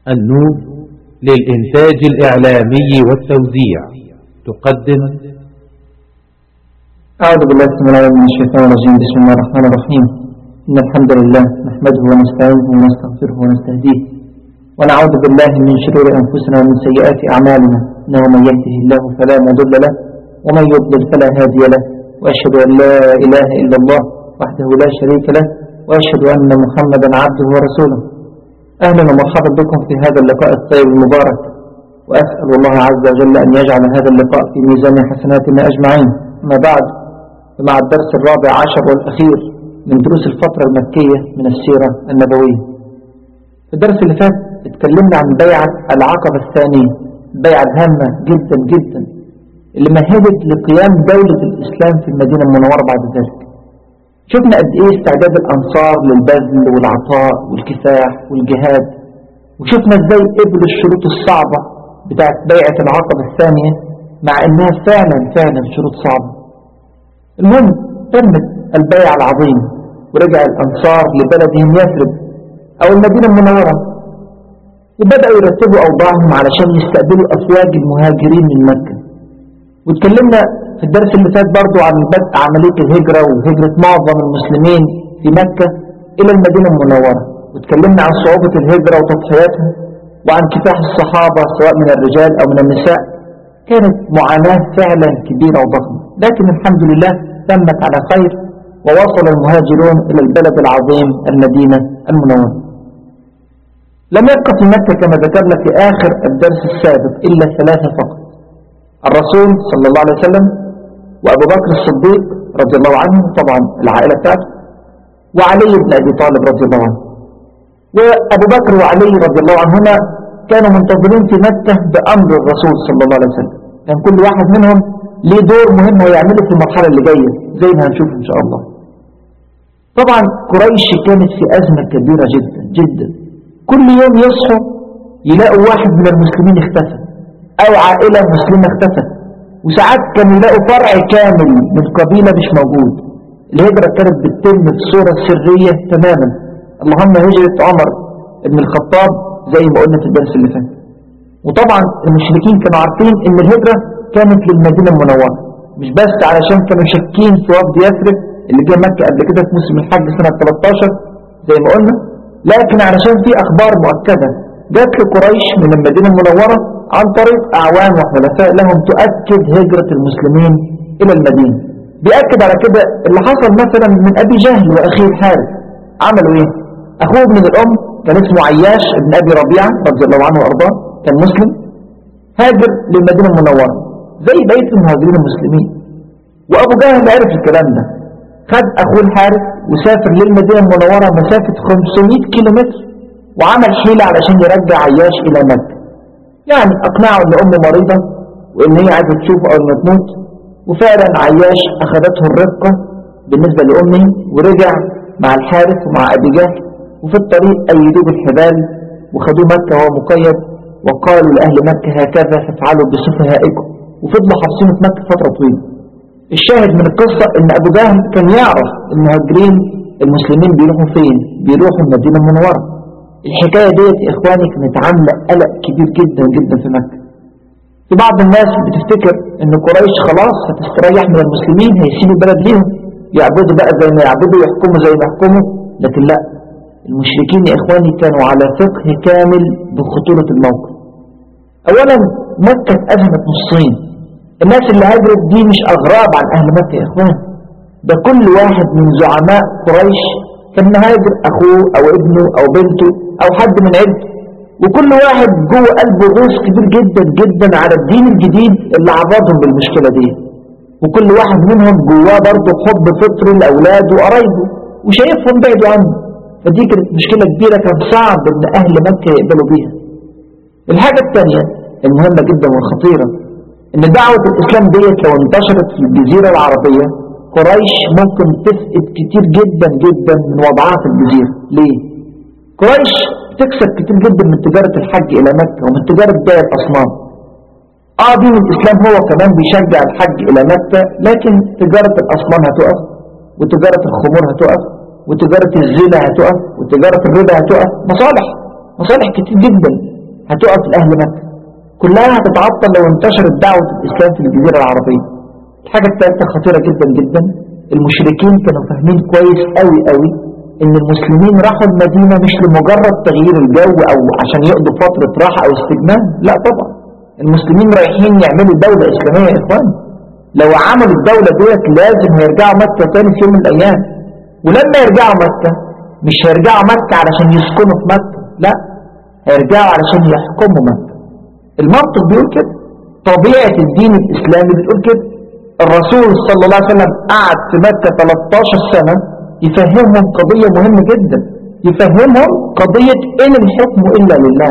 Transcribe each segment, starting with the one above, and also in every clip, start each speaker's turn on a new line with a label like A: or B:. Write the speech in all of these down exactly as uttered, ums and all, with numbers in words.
A: النون للإنتاج الإعلامي والتوزيع تقدم.
B: أعوذ بالله من الشيطان الرجيم. بسم الله الرحمن الرحيم. إن الحمد لله نحمده ونستعينه ونستغفره ونستهديه ونعوذ بالله من شرور أنفسنا ومن سيئات أعمالنا، إنه من يهده الله فلا مضل له ومن يضلل فلا هادي له، وأشهد أن لا إله إلا الله وحده لا شريك له، وأشهد أن محمدا عبده ورسوله. أهلا ومرحبا بكم في هذا اللقاء الطيب المبارك، وأسأل الله عز وجل أن يجعل هذا اللقاء في ميزان حسناتنا أجمعين. أما بعد، فمع الدرس الرابع عشر والأخير من دروس الفترة المكية من السيرة النبوية. في الدرس اللي فات اتكلمنا عن بيعة العقبة الثانية، البيعة الهامة جدا جدا اللي مهدت لقيام دولة الإسلام في المدينة المنورة بعد ذلك. شفنا قد ايه استعداد الأنصار للبذل والعطاء والكفاح والجهاد، وشفنا ازاي قبلوا الشروط الصعبة بتاعت بيعة العقبة الثانية مع انها فعلا فعلا شروط صعبة. المهم تمت البيعة العظيمة، ورجع الأنصار لبلدهم يثرب أو المدينة المنورة، وبدأوا يرتبوا أوضاعهم علشان يستقبلوا أفواج المهاجرين من مكة. واتكلمنا في الدرس اللي فات برضو عن بدء عملية الهجرة وهجرة معظم المسلمين في مكة إلى المدينة المنورة، واتكلمنا عن صعوبة الهجرة وتضحياتها وعن كفاح الصحابة سواء من الرجال أو من النساء. كانت معاناة فعلا كبيرة وضخمة، لكن الحمد لله تمت على خير، ووصل المهاجرون إلى البلد العظيم المدينة المنورة. لم يبقى في مكة كما ذكرنا في آخر الدرس السابق إلا ثلاثة فقط: الرسول صلى الله عليه وسلم، وأبو بكر الصديق رضي الله عنه، طبعا العائلة بتاعته، وعلي بن أبي طالب رضي الله عنه. وأبو بكر وعلي رضي الله عنهما كانوا منتظرين في مكة بأمر الرسول صلى الله عليه وسلم، كان كل واحد منهم ليه دور مهم هيعمله في المرحلة اللي جاية زي ما هنشوف إن شاء الله. طبعا قريش كانت في أزمة كبيرة جدا جدا، كل يوم يصحوا يلاقوا واحد من المسلمين اختفى أو عائلة مسلمة اختفت، وساعات كانوا يلاقوا فرع كامل من قبيلة مش موجود. الهجرة كانت بتتم بصورة سرية تماما، اللهم هجرة عمر بن الخطاب زي ما قلنا في الدرس اللي فات. وطبعا المشركين كانوا عارفين ان الهجرة كانت للمدينة المنورة، مش بس علشان كانوا شاكين في وفد يثرب اللي جه مكة قبل كده في موسم الحج سنة ثلاثة عشر زي ما قلنا، لكن علشان في اخبار مؤكدة جات لقريش من المدينة المنورة عن طريق أعوان وحلفاء لهم تؤكد هجرة المسلمين إلى المدينة. بيأكد على كده اللي حصل مثلا من أبي جهل وأخيه الحارث. عملوا إيه؟ أخوه من الأم كان اسمه عياش ابن أبي ربيعة رضي الله عنه وأرضاه، كان مسلم، هاجر للمدينة المنورة زي بقية المهاجرين المسلمين. وأبو جهل عرف الكلام ده، خد أخوه الحارث وسافر للمدينة المنورة مسافة خمسمائة كيلومتر، وعمل حيلة علشان يرجع عياش إلى مكة. يعني أقنعه أن أمه مريضة وإن هي عايزة تشوفه أو ما تموت، وفعلا عياش أخذته الرقة بالنسبة لأمه، ورجع مع الحارث ومع أبي جهل، وفي الطريق أيدوه بالحبال وخدوه مكة وهو مقيد، وقالوا لأهل مكة هكذا تفعلوا بسفهائكم، وفضلوا حابسينه في مكة فترة طويلة. الشاهد من القصة أن أبو جهل كان يعرف المهاجرين المسلمين بيروحوا فين، بيروحوا المدينة المنورة. الحكاية ديت يا إخواني كانت عاملة قلق كبير جدا جدا في مكة. في بعض الناس بتفتكر ان قريش خلاص هتستريح من المسلمين، هيسيبوا البلد ليهم يعبدوا بقى زي ما يعبدوا، يحكموا زي ما يحكموا. لكن لا، المشركين يا إخواني كانوا على فقه كامل بخطورة الموقف. أولا مكة اتقسمت نصين، الناس اللي هاجرت دي مش أغراب عن أهل مكة يا إخوان، ده كل واحد من زعماء قريش كان مهاجر أخوه أو ابنه أو بنته أو حد من عيلته، وكل واحد جوه قلبه غوص كبير جدا جدا على الدين الجديد اللي عرضهم بالمشكلة دي، وكل واحد منهم جواه برضه حب فطري لأولاده وقرايبه وشايفهم بعيدوا عنه. فدي كانت مشكلة كبيرة كان صعب ان أهل مكة يقبلوا بيها. الحاجة الثانية المهمة جدا والخطيرة ان دعوة الإسلام ديت لو انتشرت في الجزيرة العربية، قريش ممكن تفقد كتير جدا جدا من وضعها في الجزيرة. ليه؟ قريش بتكسب كتير جدا من تجارة الحج إلى مكة ومن تجارة بيع الأصنام. اه دين الإسلام هو كمان بيشجع الحج إلى مكة، لكن تجارة الأصنام هتقف، وتجارة الخمور هتقف، وتجارة الزنا هتقف، وتجارة الربا هتقف. مصالح مصالح كتير جدا هتقف لأهل مكة، كلها هتتعطل لو انتشرت دعوة الإسلام في الجزيرة العربية. الحاجة الثالثة خطيرة جدا جدا، المشركين كانوا فاهمين كويس قوي قوي ان المسلمين راحوا المدينة مش لمجرد تغيير الجو او عشان يقضوا فترة راحة او استجمام، لا طبعا، المسلمين رايحين يعملوا دولة اسلامية يا اخوان. لو عملوا الدولة ديت لازم هيرجعوا مكة تاني في يوم من الايام، ولما يرجعوا مكة مش هيرجعوا مكة علشان يسكنوا في مكة، لا، هيرجعوا علشان يحكموا مكة. المنطق بيقول كده، طبيعة الدين الاسلامي بتقول كده. الرسول صلى الله عليه وسلم قعد في مكة ثلاثة عشر سنة يفهمهم قضية مهمة جدا، يفهمهم قضية إن الحكم إلا لله.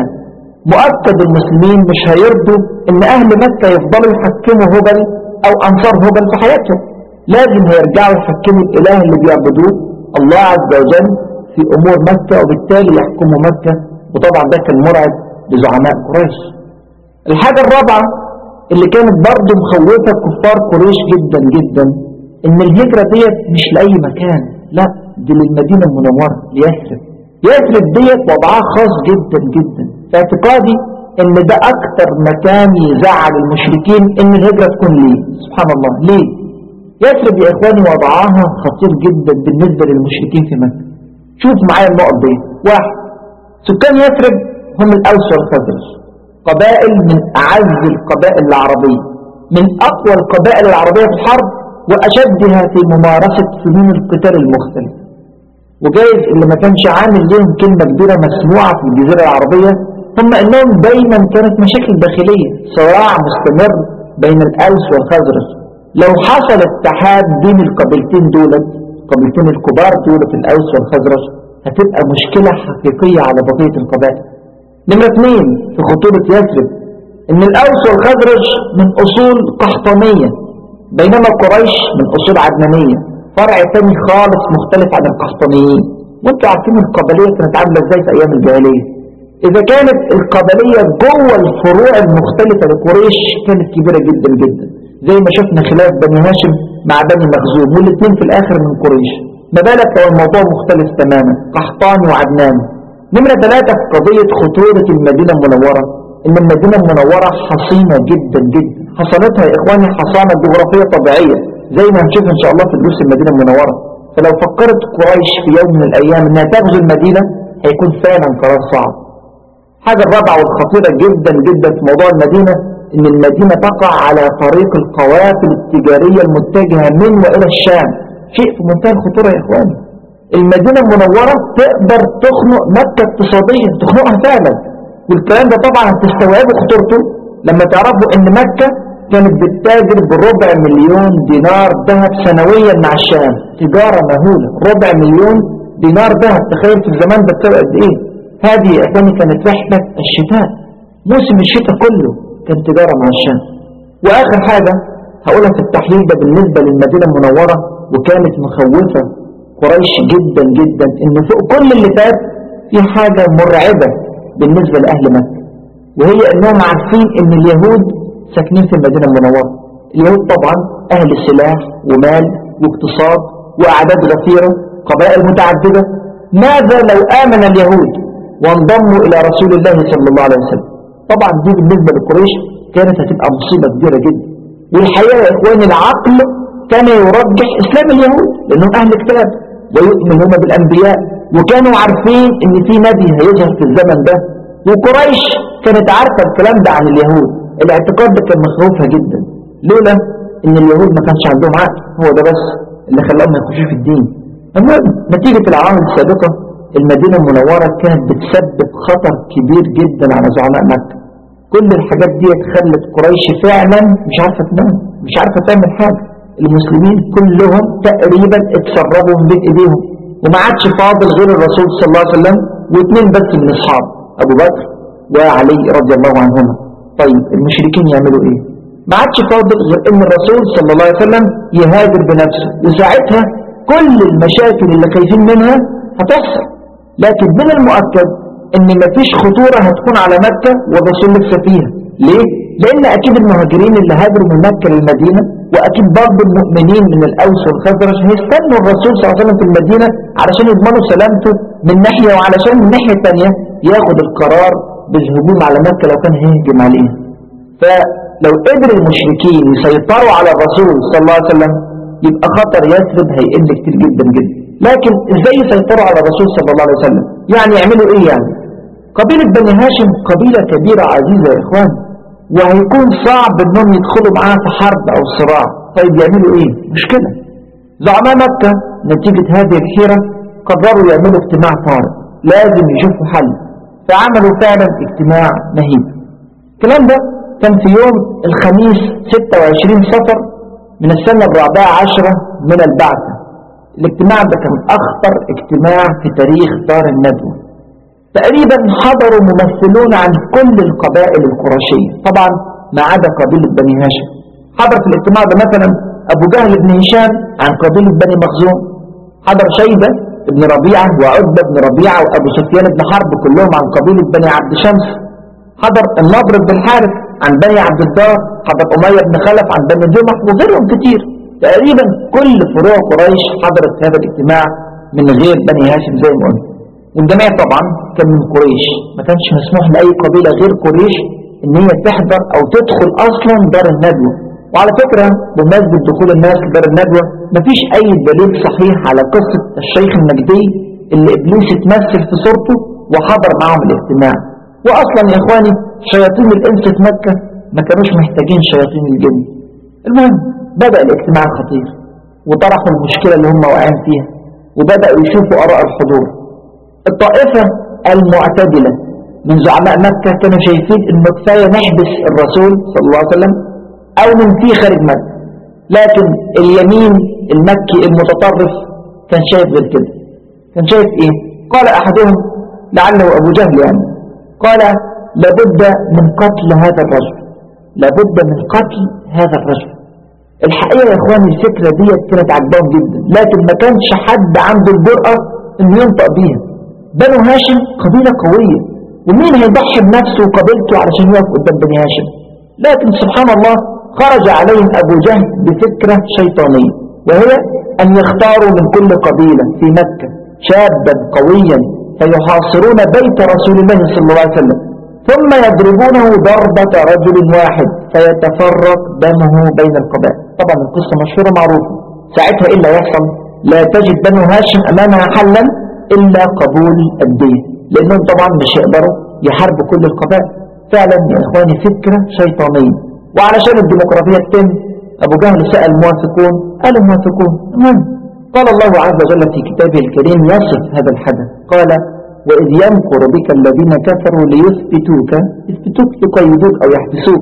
B: مؤكد المسلمين مش هيرضوا إن أهل مكة يفضلوا يحكموا هبل أو أنصار هبل في حياتهم، لازم هيرجعوا يحكموا الإله اللي بيعبدوه الله عز وجل في أمور مكة، وبالتالي يحكموا مكة. وطبعا ده كان مرعب لزعماء قريش. الحاجة الرابعة اللي كانت برضه مخوفة كفار قريش جدا جدا، ان الهجرة ديت مش لأي مكان، لا، دي للمدينة المنورة ليثرب. يثرب ديت وضعها خاص جدا جدا، في اعتقادي ان ده اكتر مكان يزعل المشركين ان الهجرة تكون ليه. سبحان الله، ليه؟ يثرب يا اخواني وضعها خطير جدا بالنسبة للمشركين في مكة. شوف معايا النقط دي. واحد، سكان يثرب هم الاوس والخزرج، قبائل من أعز القبائل العربية، من أقوى القبائل العربية في الحرب، وأشدها في ممارسة فنون القتال المختلفة. وجايز اللي ما كانش عامل لهم كلمة كبيرة مسموعة في الجزيرة العربية هم أنهم دايما كانت مشاكل داخلية، صراع مستمر بين الأوس والخزرج. لو حصل اتحاد بين القبيلتين دولت، القبيلتين الكبار دولت الأوس والخزرج، هتبقى مشكلة حقيقية على بقية القبائل. نمرة اثنين في خطورة يثرب، ان الاوس والخزرج من اصول قحطانية، بينما قريش من اصول عدنانية، فرع تاني خالص مختلف عن القحطانيين. وانتوا عارفين القبلية كانت عاملة ازاي في ايام الجاهلية. اذا كانت القبلية جوه الفروع المختلفة لقريش كانت كبيرة جدا جدا، زي ما شفنا خلاف بني هاشم مع بني مخزوم، والاثنين في الاخر من قريش. ما بالك لو الموضوع مختلف تماما، قحطاني وعدناني. نمرة ثلاثة في قضية خطورة المدينة المنورة، ان المدينة المنورة حصينة جدا جدا، حصانتها يا اخواني حصانة جغرافية طبيعية زي ما هنشوف ان شاء الله في دروس المدينة المنورة. فلو فكرت قريش في يوم من الايام انها تغزو المدينة هيكون فعلا قرار صعب. حاجة الرابعة والخطيرة جدا جدا في موضوع المدينة، ان المدينة تقع على طريق القوافل التجارية المتجهة من والى الشام، شيء في منتهى الخطورة يا اخواني. المدينة المنورة تقدر تخنق مكة اقتصاديا، تخنقها فعلا. والكلام ده طبعا هتستوعبوا خطورته لما تعرفوا ان مكة كانت بتتاجر بربع مليون دينار ذهب سنويا مع الشام، تجارة مهولة. ربع مليون دينار ذهب، تخيل في الزمان ده بتساوي قد ايه. هذه يا اخواني كانت رحلة الشتاء، موسم الشتاء كله كان تجارة مع الشام. واخر حاجة هقولها في التحليل ده بالنسبة للمدينة المنورة وكانت مخوفة قريش جدا جدا، ان فوق كل اللي فات في حاجة مرعبة بالنسبة لأهل مكة، وهي انهم عارفين ان اليهود ساكنين في المدينة المنورة. اليهود طبعا اهل سلاح ومال واقتصاد واعداد غفيرة، قبائل متعددة. ماذا لو آمن اليهود وانضموا الى رسول الله صلى الله عليه وسلم؟ طبعا دي بالنسبة لقريش كانت هتبقى مصيبة كبيرة جدا. والحقيقة يا اخواني العقل كان يرجح اسلام اليهود لانهم اهل كتاب ويؤمنون بالانبياء، وكانوا عارفين ان في نبي هيظهر في الزمن ده، وقريش كانت عارفة الكلام ده عن اليهود. الاعتقاد ده كان مخوفها جدا، لولا ان اليهود ما كانش عندهم عقل، هو ده بس اللي خلاهم يخشوا في الدين. المهم نتيجة العوامل السابقة المدينة المنورة كانت بتسبب خطر كبير جدا على زعماء مكة. كل الحاجات دي خلت قريش فعلا مش عارفة تنام، مش عارفة تعمل حاجة. المسلمين كلهم تقريبا اتسربوا من بين ايديهم، وما عادش فاضل غير الرسول صلى الله عليه وسلم واثنين بس من اصحاب، ابو بكر وعلي رضي الله عنهما. طيب المشركين يعملوا ايه؟ ما عادش فاضل غير ان الرسول صلى الله عليه وسلم يهاجر بنفسه، وساعتها كل المشاكل اللي خايفين منها هتحصل. لكن من المؤكد ان مفيش خطورة هتكون على مكة والرسول لسه فيها. ليه؟ لان اكيد المهاجرين اللي هاجروا من مكة للمدينة واكيد برضه المؤمنين من الاوس والخزرج هيستنوا الرسول صلى الله عليه وسلم في المدينة علشان يضمنوا سلامته من ناحية، وعلشان من ناحية تانية ياخد القرار بالهجوم على مكة لو كان هيهجم عليها. فلو قدر المشركين يسيطروا على الرسول صلى الله عليه وسلم يبقى خطر يثرب هيقل كتير جدا جدا. لكن ازاي يسيطروا على الرسول صلى الله عليه وسلم؟ يعني يعملوا ايه يعني؟ قبيلة بني هاشم قبيلة كبيرة عزيزة يا اخوان، وهيكون صعب انهم يدخلوا معاها في حرب او صراع. طيب يعملوا ايه؟ مشكلة. زعماء مكة نتيجة هذه الحيرة قرروا يعملوا اجتماع طارئ، لازم يشوفوا حل. فعملوا فعلا اجتماع مهيب. الكلام ده كان في يوم الخميس ستة وعشرين صفر من السنة الرابعة عشرة من البعثة. الاجتماع ده كان أخطر اجتماع في تاريخ دار الندوة. تقريبا حضروا ممثلون عن كل القبائل القرشية طبعا ما عدا قبيلة بني هاشم. حضر في الاجتماع ده مثلا أبو جهل بن هشام عن قبيلة بني مخزوم، حضر شيبة بن ربيعة وعتبة بن ربيعة وأبو سفيان بن حرب كلهم عن قبيلة بني عبد شمس، حضر النضر بن الحارث عن بني عبد الدار، حضر أمية بن خلف عن بني جمح وغيرهم كتير. تقريبا كل فروع قريش حضرت في هذا الاجتماع من غير بني هاشم زي ما قلنا. والجميع طبعا كان من قريش، ما كانش مسموح لأي قبيلة غير قريش ان هي تحضر او تدخل اصلا دار الندوة. وعلى فكرة بمناسبة دخول الناس لدار الندوة مفيش اي دليل صحيح على قصة الشيخ المجدي اللي ابليس اتمثل في صورته وحضر معهم الاجتماع. واصلا يا اخواني شياطين الانس في مكة ما كانوش محتاجين شياطين الجن. المهم بدأ الاجتماع الخطير وطرحوا المشكلة اللي هم واقعين فيها وبدأوا يشوفوا آراء الحضور. الطائفة المعتدلة من زعماء مكة كانوا شايفين انه كفاية نحبس الرسول صلى الله عليه وسلم او ننفيه خارج مكة، لكن اليمين المكي المتطرف كان شايف غير كده. كان شايف ايه؟ قال احدهم لعله ابو جهل يعني، قال لابد من قتل هذا الرجل، لابد من قتل هذا الرجل. الحقيقة يا اخواني الفكرة دي كانت عجبهم جدا، لكن ما كانش حد عنده الجرأة انه ينطق بيها. بنو هاشم قبيلة قوية، ومين هيضحي بنفسه وقبيلته علشان يقف قدام بني هاشم؟ لكن سبحان الله خرج عليهم أبو جهل بفكرة شيطانية، وهي أن يختاروا من كل قبيلة في مكة شابا قويا فيحاصرون بيت رسول الله صلى الله عليه وسلم ثم يضربونه ضربة رجل واحد فيتفرق دمه بين القبائل. طبعا القصة مشهورة معروفة. ساعتها إلا يحصل لا تجد بنو هاشم أمامها حلا إلا قبول الدين، لأنهم طبعا مش يقدروا يحاربوا كل القبائل. فعلا يا إخواني فكرة شيطانية. وعلشان الديمقراطية تتم أبو جهل سأل موافقون، قالوا موافقون. المهم قال الله عز وجل في كتابه الكريم يصف هذا الحدث، قال وإذ يمكر بك الذين كفروا ليثبتوك، يثبتوك يقيدوك أو يحبسوك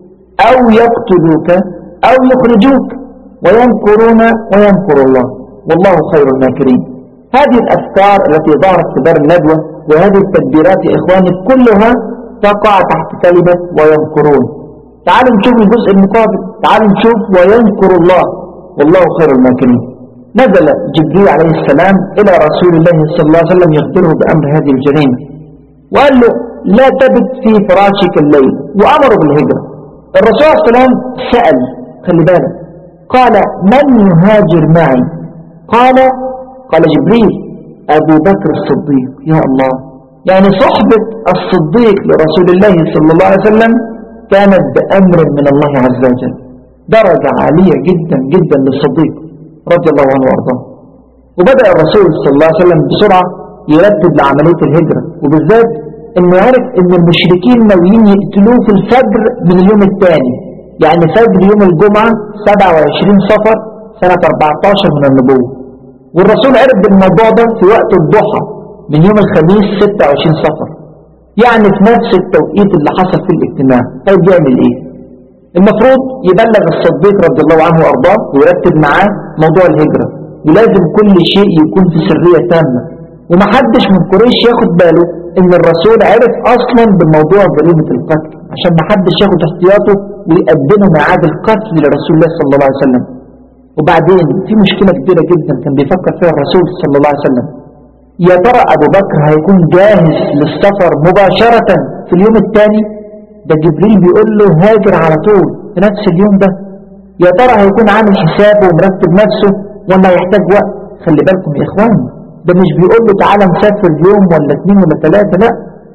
B: أو يقتلوك أو يخرجوك ويمكرون ويمكر الله والله خير الماكرين. هذه الأفكار التي ظهرت في دار الندوة وهذه التدبيرات يا إخواني كلها تقع تحت كلمة ويمكرون. تعالوا نشوف الجزء المقابل، تعالوا نشوف ويمكر الله والله خير الماكرين. نزل جبريل عليه السلام إلى رسول الله صلى الله عليه وسلم يخبره بأمر هذه الجريمة وقال له لا تبت في فراشك الليل وأمره بالهجرة. الرسول صلى الله عليه وسلم سأل، خلي بالك، قال من يهاجر معي؟ قال قال جبريل أبو بكر الصديق. يا الله، يعني صحبة الصديق لرسول الله صلى الله عليه وسلم كانت بأمر من الله عز وجل، درجة عالية جدا جدا للصديق رضي الله عنه وارضاه. وبدأ الرسول صلى الله عليه وسلم بسرعة يرتب لعملية الهجرة، وبالذات انه عرف ان المشركين ناويين يقتلوه في الفجر من اليوم الثاني، يعني فجر يوم الجمعة سبعة وعشرين صفر سنة أربعة عشر من النبوة. والرسول عرف بالموضوع ده في وقت الضحى من يوم الخميس ستة وعشرين صفر، يعني في نفس التوقيت اللي حصل فيه الاجتماع. طيب يعمل ايه؟ المفروض يبلغ الصديق رضي الله عنه وارضاه ويرتب معاه موضوع الهجرة، ولازم كل شيء يكون في سرية تامة ومحدش من قريش ياخد باله ان الرسول عرف اصلا بموضوع جريمة القتل، عشان محدش ياخد احتياطه ويقدمه ميعاد القتل لرسول الله صلى الله عليه وسلم. وبعدين في مشكلة كبيرة جدا كان بيفكر فيها الرسول صلى الله عليه وسلم، يا ترى ابو بكر هيكون جاهز للسفر مباشرة في اليوم الثاني؟ ده جبريل بيقول له هاجر على طول في نفس اليوم ده. يا ترى هيكون عامل حسابه ومرتب نفسه ولا هيحتاج وقت؟ خلي بالكم يا اخواني، ده مش بيقول له تعالى نسافر يوم ولا اثنين ولا ثلاثة، لا،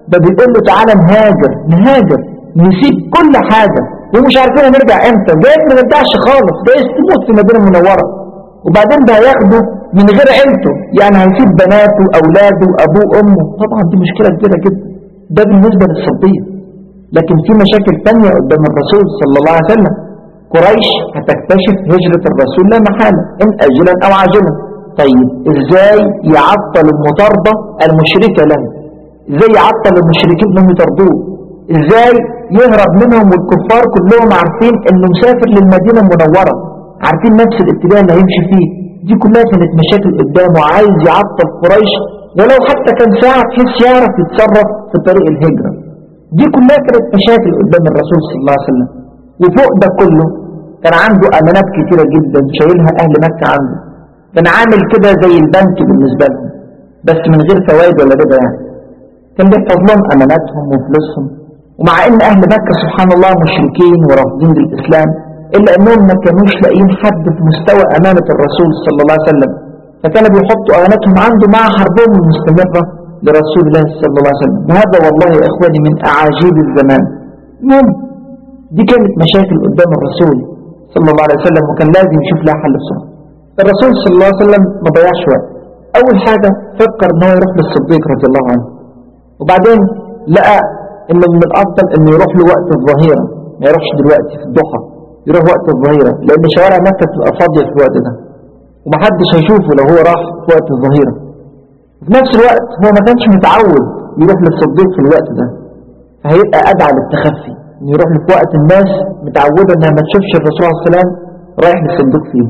B: ده بيقول له تعالى نهاجر نهاجر نسيب كل حاجة ومش عارفين نرجع امتى، جايز ما نرجعش خالص، جايز تموت في المدينة المنورة. وبعدين ده هياخده من غير عيلته، يعني هيسيب بناته أولاده أبوه أمه. طبعا دي مشكلة كبيرة جدا، ده بالنسبة للصديق. لكن في مشاكل تانية قدام الرسول صلى الله عليه وسلم. قريش هتكتشف هجرة الرسول لا محالة إن أجلا أو عاجلا. طيب إزاي يعطل المطاردة المشركة له؟ إزاي يعطل المشركين انهم يطردوه؟ إزاي يهرب منهم والكفار كلهم عارفين إنه مسافر للمدينة المنورة، عارفين نفس الاتجاه اللي هيمشي فيه؟ دي كلها كانت مشاكل قدامه، عايز يعطل قريش ولو حتى كان ساعة بحيث يعرف يتصرف في طريق الهجرة. دي كلها كانت مشاكل قدام الرسول صلى الله عليه وسلم. وفوق ده كله كان عنده أمانات كتيرة جدا شايلها أهل مكة عنده، كان عامل كده زي البنك بالنسبة لهم بس من غير فوائد ولا ربا يعني. كان بيحفظ لهم أماناتهم وفلوسهم، ومع إن أهل مكة سبحان الله مشركين ورافضين للإسلام إلا أنهم ما كانوش لاقيين حد في مستوى أمانة الرسول صلى الله عليه وسلم، فكانوا بيحطوا أماناتهم عنده مع حربهم المستمرة لرسول الله صلى الله عليه وسلم. وهذا والله يا إخواني من أعاجيب الزمان. المهم دي كانت مشاكل قدام الرسول صلى الله عليه وسلم وكان لازم يشوف لها حل بسرعة. الرسول صلى الله عليه وسلم ما ضيعش وقت. أول حاجة فكر إنه يروح للصديق رضي الله عنه، وبعدين لقى إنه من الأفضل إنه يروح له وقت الظهيرة، ما يروحش دلوقتي في الضحى، يروح وقت الظهيرة لأن شوارع مكة بتبقى فاضية في الوقت ده ومحدش هيشوفه لو هو راح في وقت الظهيرة. في نفس الوقت هو ما كانش متعود يروح للصديق في الوقت ده، فهيبقى أدعى للتخفي إنه يروح له في وقت الناس متعودة إنها ما تشوفش الرسول عليه السلام رايح للصديق فيه.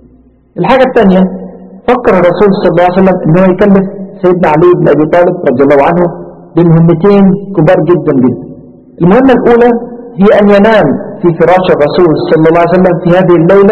B: الحاجة الثانية فكر الرسول صلى الله عليه وسلم إنه يكلف سيدنا علي بن أبي طالب رضي الله عنه بمهمتين كبار جدا جدا. المهمة الأولى هي أن ينام في فراش الرسول صلى الله عليه وسلم في هذه الليلة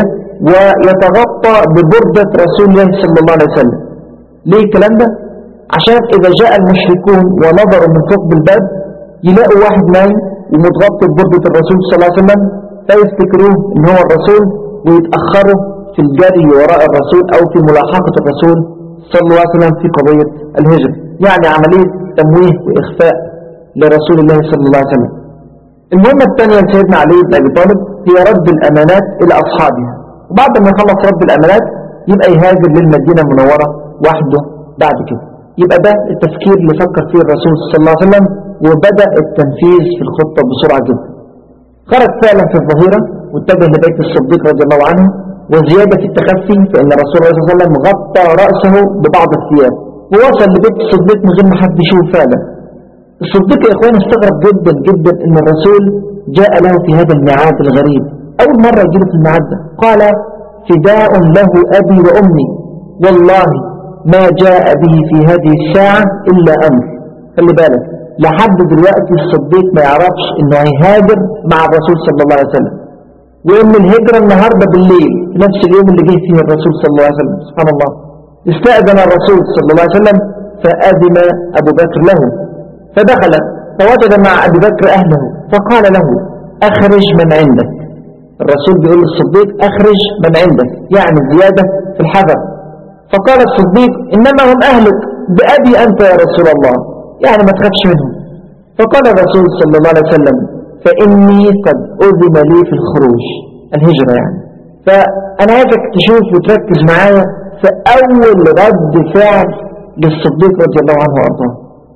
B: ويتغطى ببردة رسول الله صلى الله عليه وسلم. ليه الكلام ده؟ عشان إذا جاء المشركون ونظروا من فوق بالباب يلاقوا واحد نايم ومتغطى ببردة الرسول صلى الله عليه وسلم فيفتكروه إن هو الرسول ويتأخروا في الجري وراء الرسول أو في ملاحقة الرسول صلى الله عليه وسلم في قضية الهجرة، يعني عملية تمويه وإخفاء لرسول الله صلى الله عليه وسلم. المهمة الثانية لسيدنا علي بن أبي طالب هي رد الأمانات إلى أصحابها، وبعد ما يخلص رد الأمانات يبقى يهاجر للمدينة المنورة وحده بعد كده. يبقى ده التفكير اللي فكر فيه الرسول صلى الله عليه وسلم وبدأ التنفيذ في الخطة بسرعة جدا. خرج فعلا في الظهيرة واتجه لبيت الصديق رضي الله عنه، وزيادة في التخفي فإن الرسول صلى الله عليه وسلم غطى رأسه ببعض الثياب ووصل لبيت الصديق من غير ما حد يشوفه فعلا. الصديق يا إخوان استغرب جدا جدا إن الرسول جاء له في هذا الميعاد الغريب، أول مرة يجيله في الميعاد ده. قال فداء له أبي وأمي والله ما جاء به في هذه الساعة إلا أمر. خلي بالك لحد دلوقتي الصديق ما يعرفش إنه هيهاجر مع الرسول صلى الله عليه وسلم، وإن الهجرة النهاردة بالليل في نفس اليوم اللي جه فيه الرسول صلى الله عليه وسلم. سبحان الله. استأذن الرسول صلى الله عليه وسلم فأذن أبو بكر له فدخل فوجد مع أبي بكر أهله فقال له أخرج من عندك. الرسول بيقول للصديق أخرج من عندك، يعني زيادة في الحذر. فقال الصديق إنما هم أهلك بأبي أنت يا رسول الله، يعني ما تخافش منهم. فقال الرسول صلى الله عليه وسلم فإني قد أذن لي في الخروج، الهجرة يعني. فأنا عايزك تشوف وتركز معايا في أول رد فعل للصديق رضي الله عنه وأرضاه.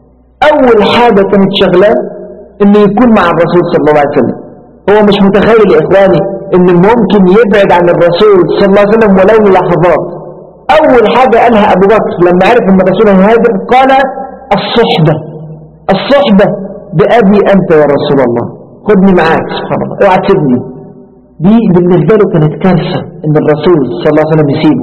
B: أول حاجة كانت شغلة إنه يكون مع الرسول صلى الله عليه وسلم. هو مش متخيل يا إخواني إن ممكن يبعد عن الرسول صلى الله عليه وسلم ولو لحظات. أول حاجة قالها أبو بكر لما عرف إن الرسول هيهاجر قال الصحبة، الصحبة بأبي أنت يا رسول الله، خدني معاك سبحان الله، اوعى تسيبني. دي بالنسبة له كانت كارثة إن الرسول صلى الله عليه وسلم يسيبه.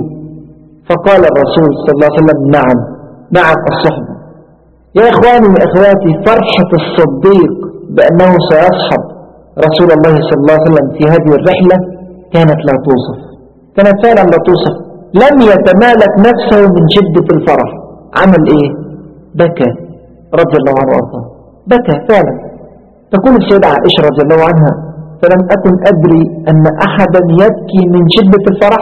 B: فقال الرسول صلى الله عليه وسلم نعم نعم الصحبة. يا إخواني وإخواتي فرحة الصديق بأنه سيصحب رسول الله صلى الله عليه وسلم في هذه الرحلة كانت لا توصف، كانت فعلا لا توصف. لم يتمالك نفسه من شدة الفرح. عمل إيه؟ بكى رضي الله عنه وارضاه، بكى فعلا. تقول السيدة عائشة رضي الله عنها فلم أكن أدري أن أحدا يبكي من شدة الفرح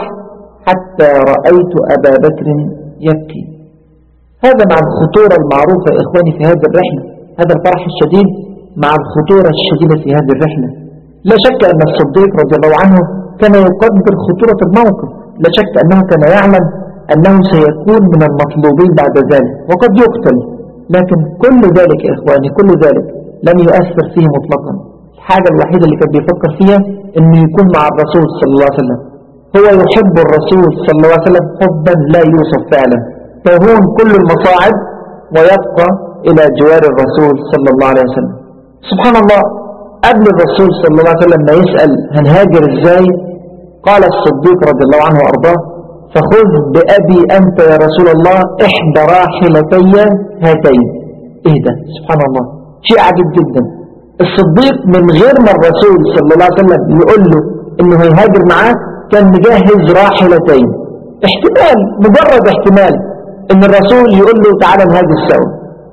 B: حتى رأيت أبا بكر يبكي. هذا مع الخطورة المعروفة يا إخواني في هذه الرحلة، هذا الفرح الشديد مع الخطورة الشديدة في هذه الرحلة. لا شك أن الصديق رضي الله عنه كان يقدر خطورة الموقف، لا شك أنه كان يعلم أنه سيكون من المطلوبين بعد ذلك وقد يقتل، لكن كل ذلك يا إخواني كل ذلك لم يؤثر فيه مطلقا. الحاجة الوحيدة اللي كان بيفكر فيها أنه يكون مع الرسول صلى الله عليه وسلم. هو يحب الرسول صلى الله عليه وسلم حبا لا يوصف فعلا، تهون كل المصاعب ويبقى إلى جوار الرسول صلى الله عليه وسلم. سبحان الله، قبل الرسول صلى الله عليه وسلم ما يسأل هنهاجر ازاي، قال الصديق رضي الله عنه وأرضاه: فخذ بأبي أنت يا رسول الله إحدى راحلتي هاتين. إيه ده؟ سبحان الله، شيء عجيب جدا. الصديق من غير ما الرسول صلى الله عليه وسلم يقول له إنه هيهاجر معاه كان مجهز راحلتين. احتمال، مجرد احتمال إن الرسول يقول له تعالى نهاجر سوا.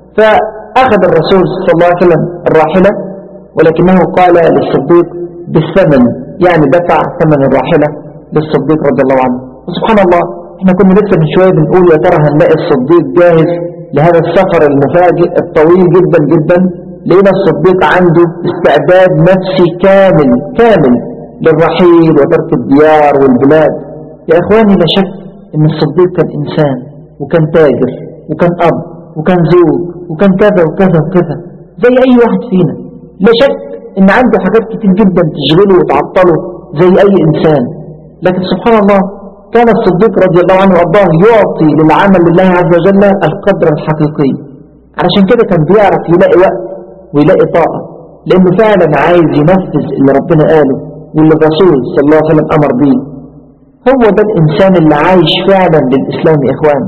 B: فأخذ الرسول صلى الله عليه وسلم الراحلة، ولكنه قال للصديق بالثمن، يعني دفع ثمن الراحلة للصديق رضي الله عنه. وسبحان الله، احنا كنا لسه من شوية بنقول يا ترى هنلاقي الصديق جاهز لهذا السفر المفاجئ الطويل جدا جدا. لقينا الصديق عنده استعداد نفسي كامل كامل للرحيل وترك الديار والبلاد. يا اخواني، لا شك ان الصديق كان انسان، وكان تاجر، وكان اب، وكان زوج، وكان كذا وكذا وكذا زي اي واحد فينا. لا شك ان عنده حاجات كتير جدا تشغله وتعطله زي اي انسان، لكن سبحان الله كان الصديق رضي الله عنه وارضاه يعطي للعمل لله عز وجل القدر الحقيقي. علشان كده كان بيعرف يلاقي وقت ويلاقي طاقة، لانه فعلا عايز ينفذ اللي ربنا قاله واللي الرسول صلى الله عليه وسلم امر بيه. هو ده الانسان اللي عايش فعلا للاسلام يا اخوان.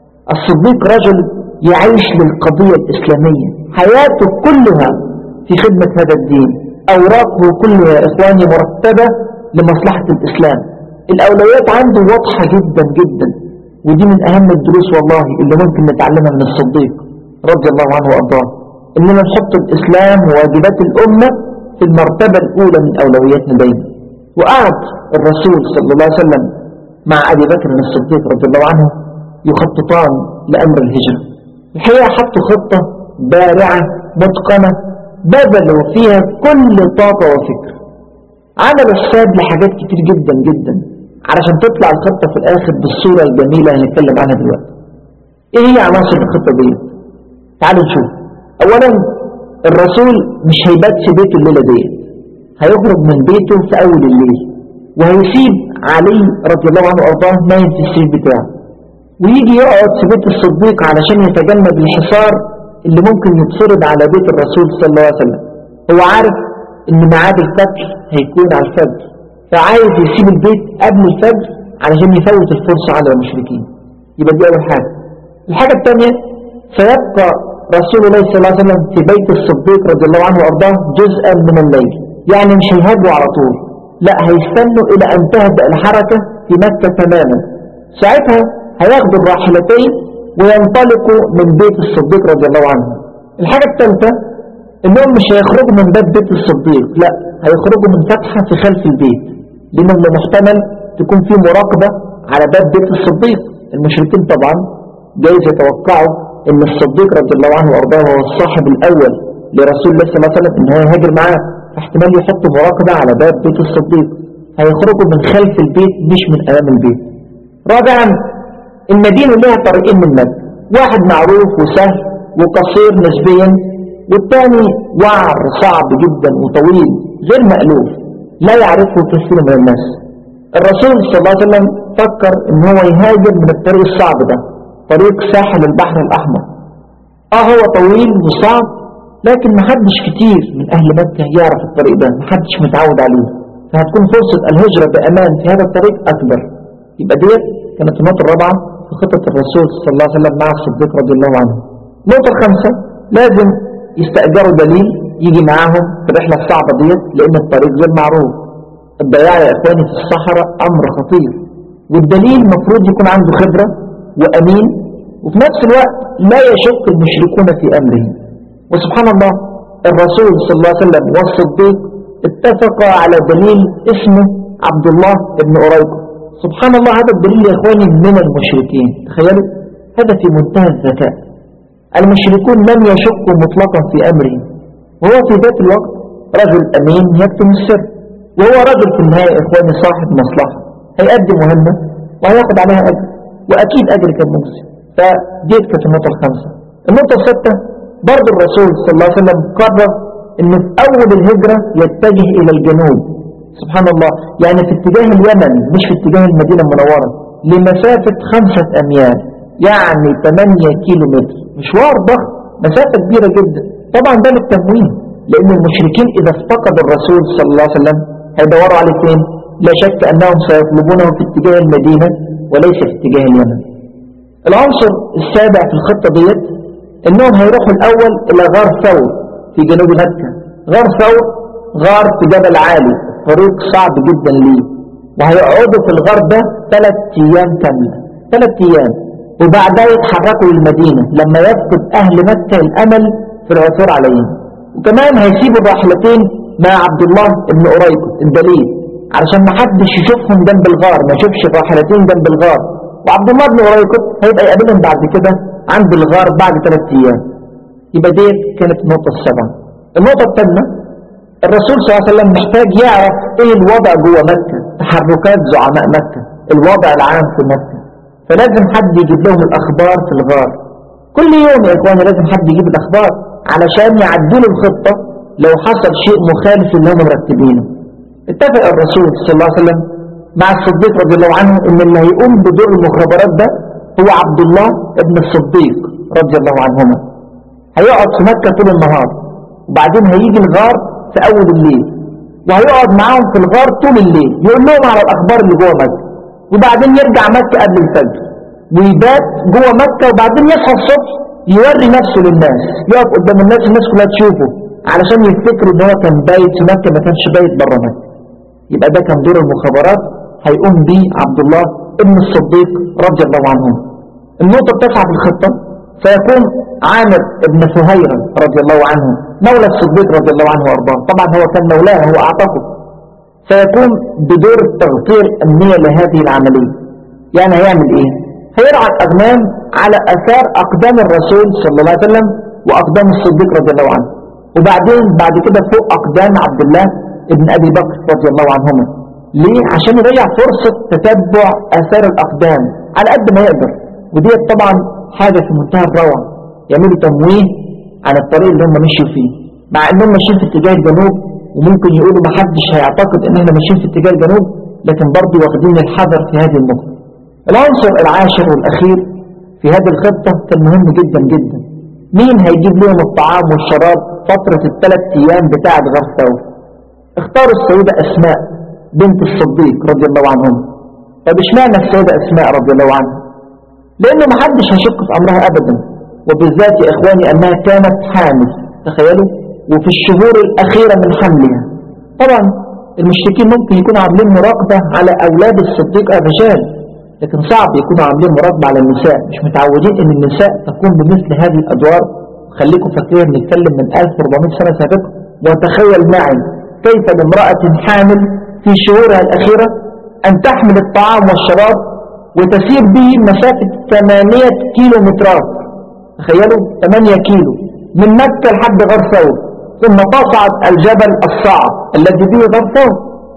B: الصديق رجل يعيش للقضية الاسلامية، حياته كلها في خدمة هذا الدين، اوراقه كلها يا اخواني مرتبة لمصلحة الاسلام. الاولويات عنده واضحة جدا جدا، ودي من اهم الدروس والله اللي ممكن نتعلمها من الصديق رضي الله عنه وارضاه، اننا نحط الاسلام وواجبات الامة في المرتبة الاولى من اولوياتنا دايما. وقعد الرسول صلى الله عليه وسلم مع ابي بكر الصديق رضي الله عنه يخططان لامر الهجرة. الحقيقة حطوا خطة بارعة متقنة بذلوا فيها كل طاقة وفكر، عملوا حساب لحاجات كتير جدا جدا علشان تطلع الخطة في الاخر بالصورة الجميلة اللي هنتكلم عنها دلوقتي. ايه هي عناصر الخطة دي؟ تعالوا نشوف. اولا، الرسول مش هيبات في بيته الليلة دي، هيخرج من بيته في اول الليل، وهيسيب علي رضي الله عنه وارضاه نايم في السرير بتاعه، ويجي يقعد في بيت الصديق علشان يتجنب الحصار اللي ممكن يتفرض على بيت الرسول صلى الله عليه وسلم. هو عارف ان ميعاد القتل هيكون على الفجر، فعايز يسيب البيت قبل الفجر علشان يفوت الفرصة على المشركين. يبقى دي اول حاجة. الحاجة الثانية، سيبقى رسول الله صلى الله عليه وسلم في بيت الصديق رضي الله عنه وارضاه جزءا من الليل، يعني مش هيهاجوا على طول، لا هيستنوا الى ان تهدأ الحركة في مكة تماما. ساعتها هياخدوا الراحلتين وينطلقوا من بيت الصديق رضي الله عنه. الحاجة الثالثة، انهم مش هيخرجوا من باب بيت الصديق، لا هيخرجوا من فتحة في خلف البيت، لانه من المحتمل تكون في مراقبة على باب بيت الصديق. المشركين طبعا جايز يتوقعوا ان الصديق رضي الله عنه وارضاه هو الصاحب الاول لرسول الله صلى الله عليه وسلم ان هو يهاجر معاه، فاحتمال يحطوا مراقبة على باب بيت الصديق. هيخرجوا من خلف البيت مش من امام البيت. رابعا، المدينة لها طريقين من مكة، واحد معروف وسهل وقصير نسبيا، والثاني وعر صعب جدا وطويل غير مألوف لا يعرفه كثير من الناس. الرسول صلى الله عليه وسلم فكر ان هو يهاجر من الطريق الصعب ده، طريق ساحل البحر الأحمر. اه هو طويل وصعب، لكن محدش كتير من أهل مكة يعرف الطريق ده، محدش متعود عليه، فهتكون فرصة الهجرة بأمان في هذا الطريق أكبر. يبقى ديت كانت النقطة الرابعة في خطة الرسول صلى الله عليه وسلم مع الصديق رضي الله عنه. النقطة الخامسة، لازم يستأجروا دليل يجي معاهم في الرحلة الصعبة ديت، لأن الطريق غير معروف. الضياع يا إخواني في الصحراء أمر خطير، والدليل مفروض يكون عنده خبرة وأمين، وفي نفس الوقت لا يشك المشركون في أمره. وسبحان الله، الرسول صلى الله عليه وسلم والصديق اتفقا على دليل اسمه عبد الله بن أريقة. سبحان الله، هذا الدليل يا إخواني من المشركين. تخيلوا، هذا في منتهى الذكاء. المشركون لم يشكوا مطلقا في أمره، وهو في ذات الوقت رجل أمين يكتم السر، وهو رجل في النهاية إخواني صاحب مصلحة، هيقدم مهمة وهياخد عليها أجر، وأكيد أجر كان مجزي. فدي كانت النقطة الخامسة. النقطة الستة، برضو الرسول صلى الله عليه وسلم قرر أنه في أول الهجرة يتجه إلى الجنوب، سبحان الله، يعني في اتجاه اليمن مش في اتجاه المدينة المنورة، لمسافة خمسة أميال، يعني ثمانية كيلو متر، مشوار ضخم، مسافة كبيرة جدا. طبعا ده للتموين، لأن المشركين إذا افتقدوا الرسول صلى الله عليه وسلم هيدوروا عليه فين؟ لا شك أنهم سيطلبونه في اتجاه المدينة وليس في اتجاه اليمن. العنصر السابع في الخطة ديت أنهم هيروحوا الأول إلى غار ثور في جنوب مكة. غار ثور غار في جبل عالي، طريق صعب جدا ليه، وهيقعدوا في الغار ده ثلاث أيام كاملة، ثلاث أيام، وبعدها يتحركوا للمدينة لما يفقد أهل مكة الأمل في العثور عليهم. وكمان هيسيبوا الراحلتين مع عبد الله بن أريكض الدليل علشان ما حدش يشوفهم جنب الغار، ما يشوفش الراحلتين جنب الغار، وعبد الله بن أريكض هيبقى يقابلهم بعد كده عند الغار بعد ثلاث أيام. يبقى دي كانت النقطة السابعة. النقطة الثامنة، الرسول صلى الله عليه وسلم محتاج يعرف ايه الوضع جوه مكة، تحركات زعماء مكة، الوضع العام في مكة، فلازم حد يجيب لهم الأخبار في الغار. كل يوم يا إخواني لازم حد يجيب الأخبار علشان يعدلوا الخطة لو حصل شيء مخالف اللي هم مرتبينه. اتفق الرسول صلى الله عليه وسلم مع الصديق رضي الله عنه ان اللي هيقوم بدور المخابرات ده هو عبد الله ابن الصديق رضي الله عنهما. هيقعد في مكة طول النهار، وبعدين هيجي الغار في أول الليل، وهيقعد معاهم في الغار طول الليل يقول لهم على الأخبار اللي جوه مكة، وبعدين يرجع مكة قبل الفجر ويبات جوه مكة، وبعدين يصحى الصبح يوري نفسه للناس، يقف قدام الناس، الناس كلها تشوفه علشان يفتكروا ان هو كان بايت في مكة، ما كانش بايت بره مكة. يبقى ده كان دور المخابرات هيقوم بيه عبد الله ابن الصديق رضي الله عنه. النقطة التاسعة في الخطة، سيكون عامر ابن فهيرة رضي الله عنه مولى الصديق رضي الله عنه وارضاه، طبعا هو كان مولاه، هو اعتقد، سيكون بدور التغطية الأمنية لهذه العملية. يعني هيعمل ايه؟ هيرعى الأغنام على أثار أقدام الرسول صلى الله عليه وسلم وأقدام الصديق رضي الله عنه، وبعدين بعد كده فوق أقدام عبد الله ابن أبي بكر رضي الله عنهما. ليه؟ عشان يضيع فرصة تتبع آثار الأقدام على قد ما يقدر. ودي طبعا حاجة في منتهى الروعة، يعملوا تمويه عن الطريق اللي هم مشوا فيه، مع انهم ماشيين في اتجاه الجنوب، وممكن يقولوا ما حدش هيعتقد ان احنا ماشيين في اتجاه الجنوب، لكن برضه واخدين الحذر في هذه النقطة. العنصر العاشر والأخير في هذه الخطة كان مهم جدا جدا، مين هيجيب لهم الطعام والشراب فترة الثلاث أيام بتاعة غار ثور؟ اختاروا السيدة أسماء بنت الصديق رضي الله عنهم. طب اشمعنى السيدة أسماء رضي الله عنها؟ لأنه ما حدش هيشك في أمرها أبدا، وبالذات يا إخواني أنها كانت حامل، تخيلوا، وفي الشهور الأخيرة من حملها. طبعا المشركين ممكن يكونوا عاملين مراقبة على أولاد الصديق الرجال، لكن صعب يكونوا عاملين مراقبة على النساء، مش متعودين ان النساء تقوم بمثل هذه الادوار. خليكم فاكرين نتكلم من ألف وأربعمائة سنة سابقة، وتخيل معي كيف لامرأة حامل في شهورها الأخيرة أن تحمل الطعام والشراب وتسير به مسافة ثمانية كيلو مترات، تخيلوا ثمانية كيلو من مكة لحد غار ثور، ثم تصعد الجبل الصعب الذي به غار ثور،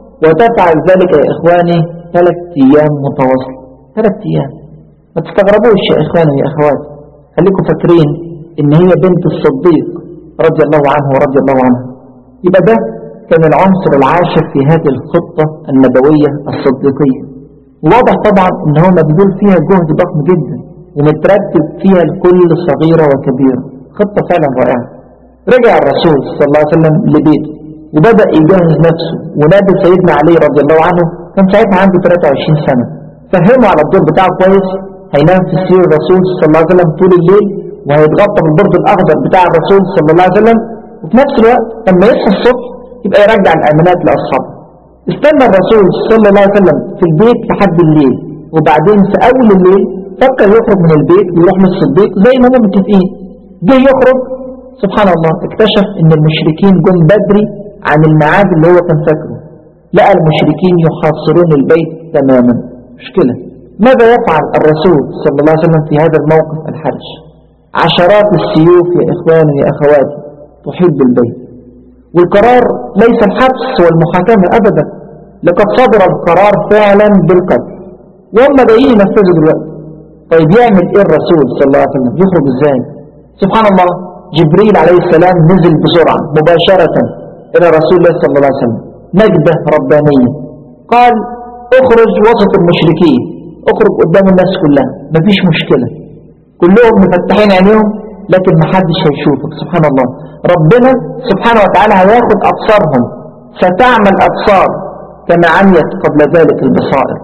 B: وتفعل ذلك يا إخواني ثلاث أيام متواصلة. ثلاث أيام، ما تستغربوش يا إخواني يا أخواتي، خليكم فاكرين إن هي بنت الصديق رضي الله عنه ورضي الله عنها. يبقى ده كان العنصر العاشر في هذه الخطة النبوية الصديقية. واضح طبعا إن هو مبذول فيها جهد ضخم جدا، ومترتب فيها لكل صغيرة وكبيرة، خطة فعلا رائعة. رجع الرسول صلى الله عليه وسلم لبيته وبدأ يجهز نفسه، ونادى سيدنا علي رضي الله عنه، كان ساعتها عنده ثلاثة وعشرين سنة، فهمه على الدور بتاعه كويس، هينام في سرير الرسول صلى الله عليه وسلم طول الليل، وهيتغطى بالبرد الأخضر بتاع الرسول صلى الله عليه وسلم، وفي نفس الوقت لما يصحى الصبح يبقى يرجع الأمانات لأصحابه. استنى الرسول صلى الله عليه وسلم في البيت لحد الليل، وبعدين في أول الليل فكر يخرج من البيت ويروح للصديق زي ما هم متفقين. جه يخرج، سبحان الله، اكتشف ان المشركين جم بدري عن الميعاد اللي هو كان فاكره. لقى المشركين يحاصرون البيت تماما. مشكلة. ماذا يفعل الرسول صلى الله عليه وسلم في هذا الموقف الحرج؟ عشرات السيوف يا إخواني يا أخواتي تحيط بالبيت، والقرار ليس الحبس والمحاكمة أبدا، لقد صدر القرار فعلا بالقتل وهم جايين ينفذوا دلوقتي. طيب يعمل ايه الرسول صلى الله عليه وسلم؟ يخرج ازاي؟ سبحان الله، جبريل عليه السلام نزل بسرعة مباشرة الى رسول الله صلى الله عليه وسلم، نجدة ربانية، قال اخرج وسط المشركين، اخرج قدام الناس كلها، مفيش مشكلة، كلهم مفتحين عينيهم لكن محدش هيشوفك. سبحان الله، ربنا سبحانه وتعالى هياخد أبصارهم، ستعمل أبصار كما عميت قبل ذلك البصائر.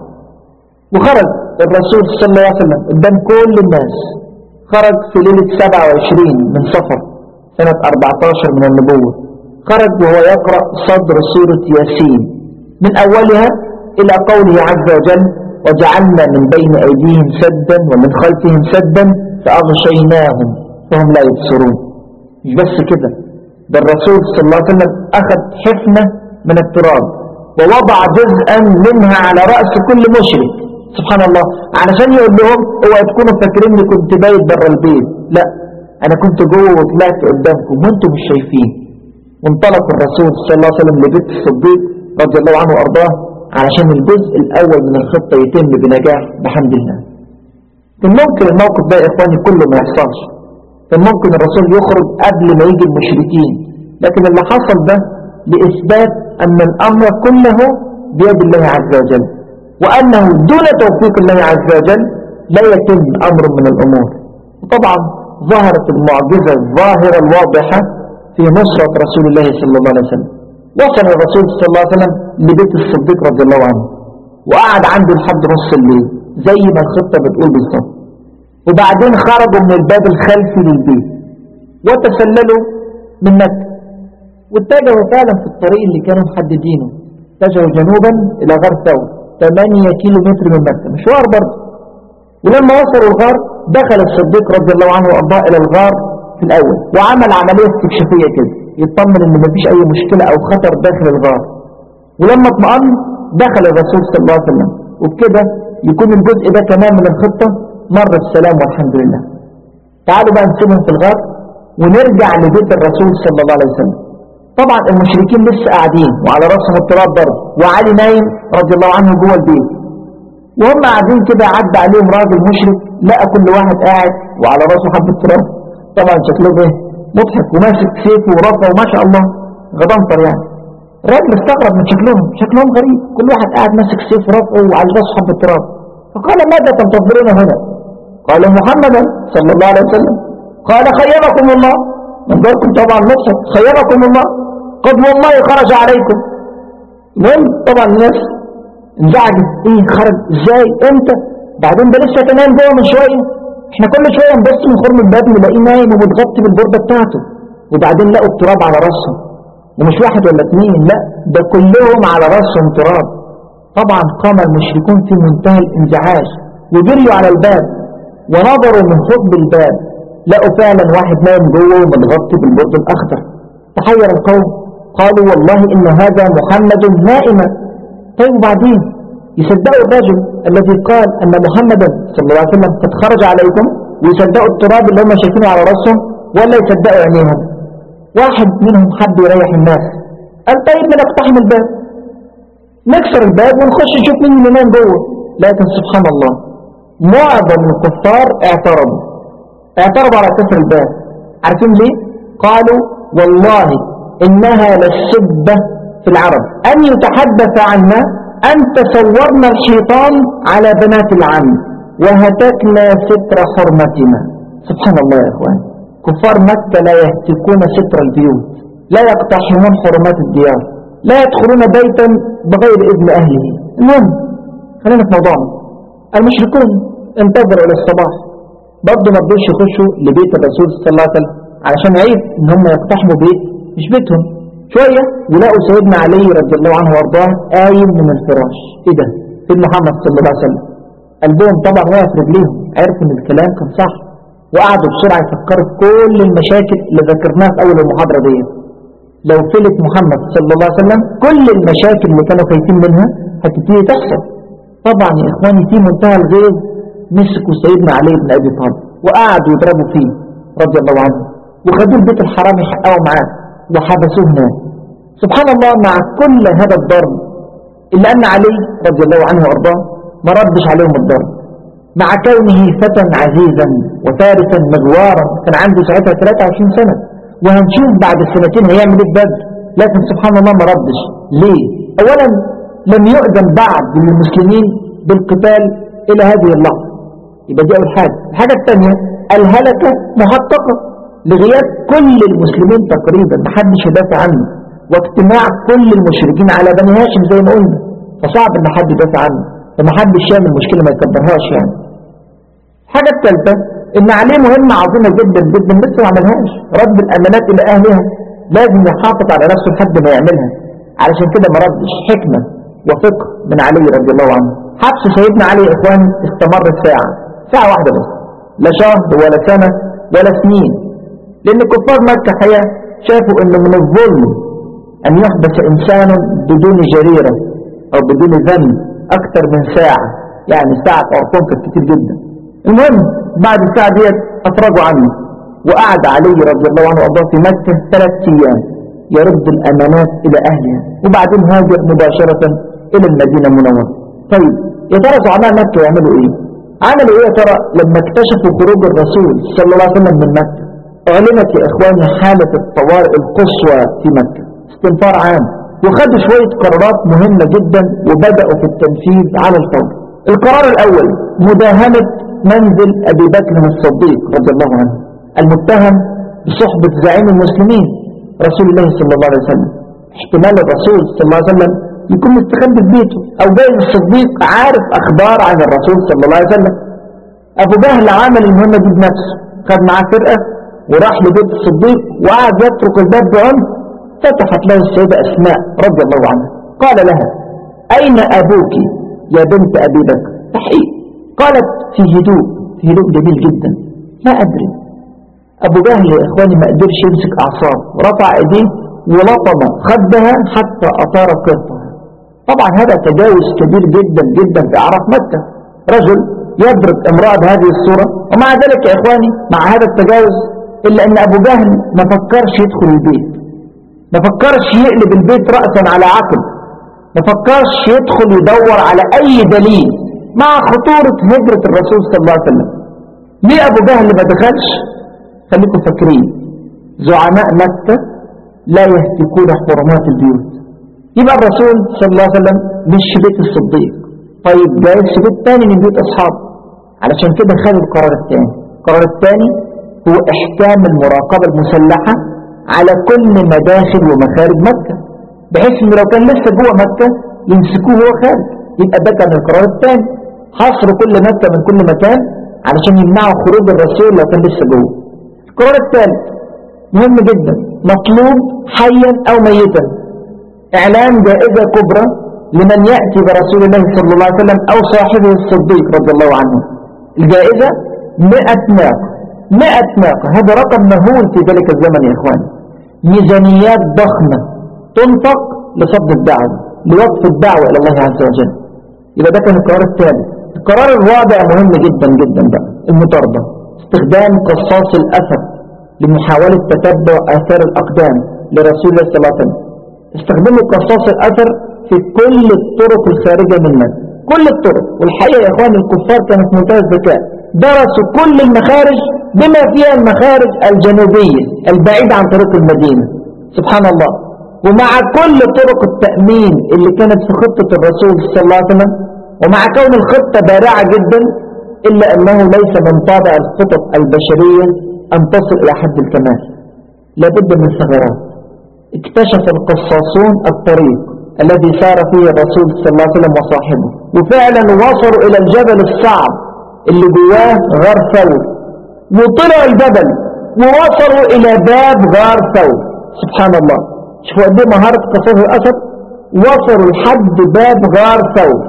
B: وخرج الرسول صلى الله عليه وسلم قدام كل الناس، خرج في ليلة سبعة وعشرين من صفر سنة أربعة عشر من النبوة، خرج وهو يقرأ صدر سورة ياسين من أولها إلى قوله عز وجل وجعلنا من بين أيديهم سدا ومن خلفهم سدا فأغشيناهم فهم لا يبصرون. مش بس كده، ده الرسول صلى الله عليه وسلم أخذ حفنة من التراب ووضع جزءا منها على رأس كل مشرك، سبحان الله، علشان يقول لهم اوعوا تكونوا فاكريني كنت بايت بره البيت، لا انا كنت جوه وطلعت قدامكم وانتم مش شايفين. وانطلق الرسول صلى الله عليه وسلم لبيت الصديق رضي الله عنه وارضاه علشان الجزء الاول من الخطة يتم بنجاح بحمد الله. كان ممكن الموقف ده يا اخواني كله ما يحصلش، كان ممكن الرسول يخرج قبل ما يجي المشركين، لكن اللي حصل ده لإثبات أن الأمر كله بيد الله عز وجل، وأنه دون توفيق الله عز وجل لا يتم أمر من الأمور. وطبعا ظهرت المعجزة الظاهرة الواضحة في نصرة رسول الله صلى الله عليه وسلم. وصل الرسول صلى الله عليه وسلم لبيت الصديق رضي الله عنه وقعد عنده لحد نص الليل زي ما الخطة بتقول بالظبط، وبعدين خرجوا من الباب الخلفي للبيت وتسللوا من مكة واتجهوا فعلا في الطريق اللي كانوا محددينه، اتجهوا جنوبا إلى غار ثور ثمانية كيلو متر من مكة، مشوار برضه. ولما وصلوا الغار دخل الصديق رضي الله عنه وارضاه الى الغار في الاول وعمل عملية استكشافية كده يطمن ان مفيش اي مشكلة او خطر داخل الغار. ولما اطمئن دخل الرسول صلى الله عليه وسلم، وبكده يكون الجزء ده كمان من الخطة مر السلام والحمد لله. تعالوا بقى نسيبهم في الغار ونرجع لبيت الرسول صلى الله عليه وسلم. طبعا المشركين لسه قاعدين وعلى راسهم التراب برضه، وعلي نايم رضي الله عنه جوه البيت، وهم قاعدين كده عدى عليهم راجل مشرك لقى كل واحد قاعد وعلى راسه حبة تراب، طبعا شكله ايه مضحك وماسك سيفه ورفعه ما شاء الله غضنطر يعني. الراجل استغرب من شكلهم، شكلهم غريب، كل واحد قاعد ماسك سيفه ورفعه وعلى راسه حبة تراب، فقال ماذا تنتظرون هنا؟ قالوا محمدا صلى الله عليه وسلم. قال خيركم الله، منظركم طبعا مضحك، خيركم الله قد والله خرج عليكم. المهم طبعا الناس انزعجت، ايه خرج ازاي امتى؟ بعدين ده لسه كمان جوه من شويه، احنا كل شويه نبص من خرم الباب نلاقيه نايم ومتغطي بالبرده بتاعته، وبعدين لقوا التراب على راسهم، ومش واحد ولا اثنين، لا ده كلهم على راسهم تراب. طبعا قام المشركون في منتهى الانزعاج وجريوا على الباب ونظروا من ثقب الباب لقوا فعلا واحد نايم جوه ومتغطي بالبرد الاخضر. تحير القوم قالوا والله ان هذا محمد نائما. طيب وبعدين يصدقوا الرجل الذي قال ان محمدا صلى الله عليه وسلم قد خرج عليكم، ويصدقوا التراب اللي هم شايفينه على راسهم، ولا يصدقوا عينيهم؟ واحد منهم حب يريح الناس قال طيب ما نقتحم الباب، نكسر الباب ونخش نشوف مين اللي نام جوه. لكن سبحان الله معظم الكفار اعترضوا اعترضوا على كسر الباب. عارفين ليه؟ قالوا والله انها للسبة في العرب ان يتحدث عنا ان تصورنا الشيطان على بنات العم وهتكنا ستر حرمتنا. سبحان الله يا اخوان، كفار مكة لا يهتكون ستر البيوت، لا يقتحمون حرمات الديار، لا يدخلون بيتا بغير اذن اهله. المهم خلينا في موضوعنا. المشركون انتظروا الى الصباح برضه ما رضوش يخشوا لبيت الرسول صلى الله عليه وسلم علشان عيب ان هم يقتحموا بيت مش بيتهم. شوية يلاقوا سيدنا علي رضي الله عنه وارضاه قايم من الفراش. ايه ده؟ سيدنا محمد صلى الله عليه وسلم. قلبهم طبعا واقف رجليهم، عرفوا ان الكلام كان صح، وقعدوا بسرعة يفكروا في كل المشاكل اللي ذكرناها في اول المحاضرة دي. لو فلت محمد صلى الله عليه وسلم كل المشاكل اللي كانوا خايفين منها هتبتدي تحصل. طبعا يا اخواني في منتهى الغيظ مسكوا سيدنا علي بن ابي طالب وقعدوا يضربوا فيه رضي الله عنه، وخدوه البيت الحرام يحققوا معاه وحبسوه هناك. سبحان الله، مع كل هذا الضرب إلا أن علي رضي الله عنه وأرضاه ما ردش عليهم الضرب، مع كونه فتى عزيزا وفارسا مغوارا، كان عنده ساعتها ثلاثة وعشرين سنة، وهنشوف بعد السنتين هيعمل ايه بدر. لكن سبحان الله ما ردش. ليه؟ أولا لم يؤذن بعد للمسلمين بالقتال إلى هذه اللحظة، يبقى دي أول حاجة. الحاجة الثانية الهلكة محققة لغياب كل المسلمين تقريبا، محدش يدافع عنه، واجتماع كل المشركين على بني هاشم زي ما قلنا، فصعب ان حد يدافع عنه، فمحدش يعمل مشكلة ما يكبرهاش يعني. الحاجة الثالثة ان عليه مهمة عظيمة جدا جدا لسه ما عملهاش، رد الامانات الى اهلها، لازم يحافظ على نفسه لحد ما يعملها، علشان كده ما ردش. حكمة وفقه من علي رضي الله عنه. حبس سيدنا علي يا اخوان استمر ساعة ساعة واحدة بس، لا شهر ولا سنة ولا سنين، لان كفار مكة حقيقة شافوا انه من الظلم ان يحبس انسان بدون جريرة او بدون ذنب اكثر من ساعة، يعني ساعة ارقام كانت كتير جدا. المهم بعد الساعة ديت افرجوا عنه، وقعد علي رضي الله عنه وارضاه في مكة ثلاث ايام يرد الامانات الى اهلها، وبعدين هاجر مباشرة الى المدينة المنورة. طيب يا ترى زعماء مكة يعملوا ايه؟ عملوا ايه يا ترى لما اكتشفوا خروج الرسول صلى الله عليه وسلم من مكة؟ اعلنت يا اخواني حالة الطوارئ القصوى في مكة، استنفار عام، وخدوا شوية قرارات مهمة جدا وبدأوا في التنفيذ على الفور. القرار الاول مداهمة منزل ابي بكر الصديق رضي الله عنه، المتهم بصحبة زعيم المسلمين رسول الله صلى الله عليه وسلم. احتمال الرسول صلى الله عليه وسلم يكون مستخبي في بيته، او جاي الصديق عارف اخبار عن الرسول صلى الله عليه وسلم. ابو جهل عمل المهمة دي بنفسه، خد معاه فرقة وراح لبيت الصديق وقعد يترك الباب بعنف. فتحت له السيدة اسماء رضي الله عنها، قال لها اين ابوك يا بنت ابي بكر؟ تحقيق. قالت في هدوء، في هدوء جميل جدا، لا ادري. ابو جهل يا اخواني ما قدرش يمسك اعصابه، ورفع ايديه ولطم خدها حتى اطار قرطها. طبعا هذا تجاوز كبير جدا جدا في اعراف مكة، رجل يضرب امرأة بهذه الصورة. ومع ذلك يا اخواني مع هذا التجاوز الا ان ابو جهل ما فكرش يدخل البيت، ما فكرش يقلب البيت رأسا على عقب، ما فكرش يدخل يدور على اي دليل مع خطورة هجرة الرسول صلى الله عليه وسلم. ليه ابو جهل ما دخلش؟ خليكم فاكرين زعماء مكة لا يهتكون حرمات البيوت، يبقى الرسول صلى الله عليه وسلم مش في بيت الصديق، طيب جاي في بيت تاني من بيوت اصحابه، علشان كده خدوا القرار الثاني. القرار الثاني هو احكام المراقبة المسلحة على كل مداخل ومخارج مكة، بحيث ان لو كان لسه جوه مكة يمسكوه وهو خارج. يبقى ده كان القرار الثاني، حصر كل مكة من كل مكان علشان يمنعوا خروج الرسول لو كان لسه جوه. القرار الثالث مهم جدا، مطلوب حيا او ميتا، اعلان جائزة كبرى لمن يأتي برسول الله صلى الله عليه وسلم او صاحبه الصديق رضي الله عنه. الجائزة مئة ناقة، مئة ناقة، هذا رقم مهول في ذلك الزمن يا اخواني. ميزانيات ضخمة تنفق لصد الدعوة، لوقف الدعوة الى الله عز وجل. يبقى ده كان القرار الثالث. القرار الرابع مهم جدا جدا بقى، المطاردة، استخدام قصاص الاثر لمحاولة تتبع اثار الاقدام لرسول الله صلى الله عليه وسلم. استخدموا قصاص الاثر في كل الطرق الخارجة من مكة، كل الطرق. والحقيقة يا اخوان الكفار كانوا في منتهى الذكاء، درسوا كل المخارج بما فيها المخارج الجنوبية البعيدة عن طريق المدينة، سبحان الله. ومع كل طرق التأمين اللي كانت في خطة الرسول صلى الله عليه وسلم، ومع كون الخطة بارعة جدا، إلا أنه ليس من طابع الخطط البشرية أن تصل إلى حد الكمال، لابد من ثغرات. اكتشف القصاصون الطريق الذي سار فيه الرسول صلى الله عليه وسلم وصاحبه، وفعلا وصلوا إلى الجبل الصعب اللي جواه غار ثور، وطلعوا الجبل ووصلوا إلى باب غار ثور. سبحان الله، شوفوا قد ايه مهارة قصاص الأسد. وصلوا لحد باب غار ثور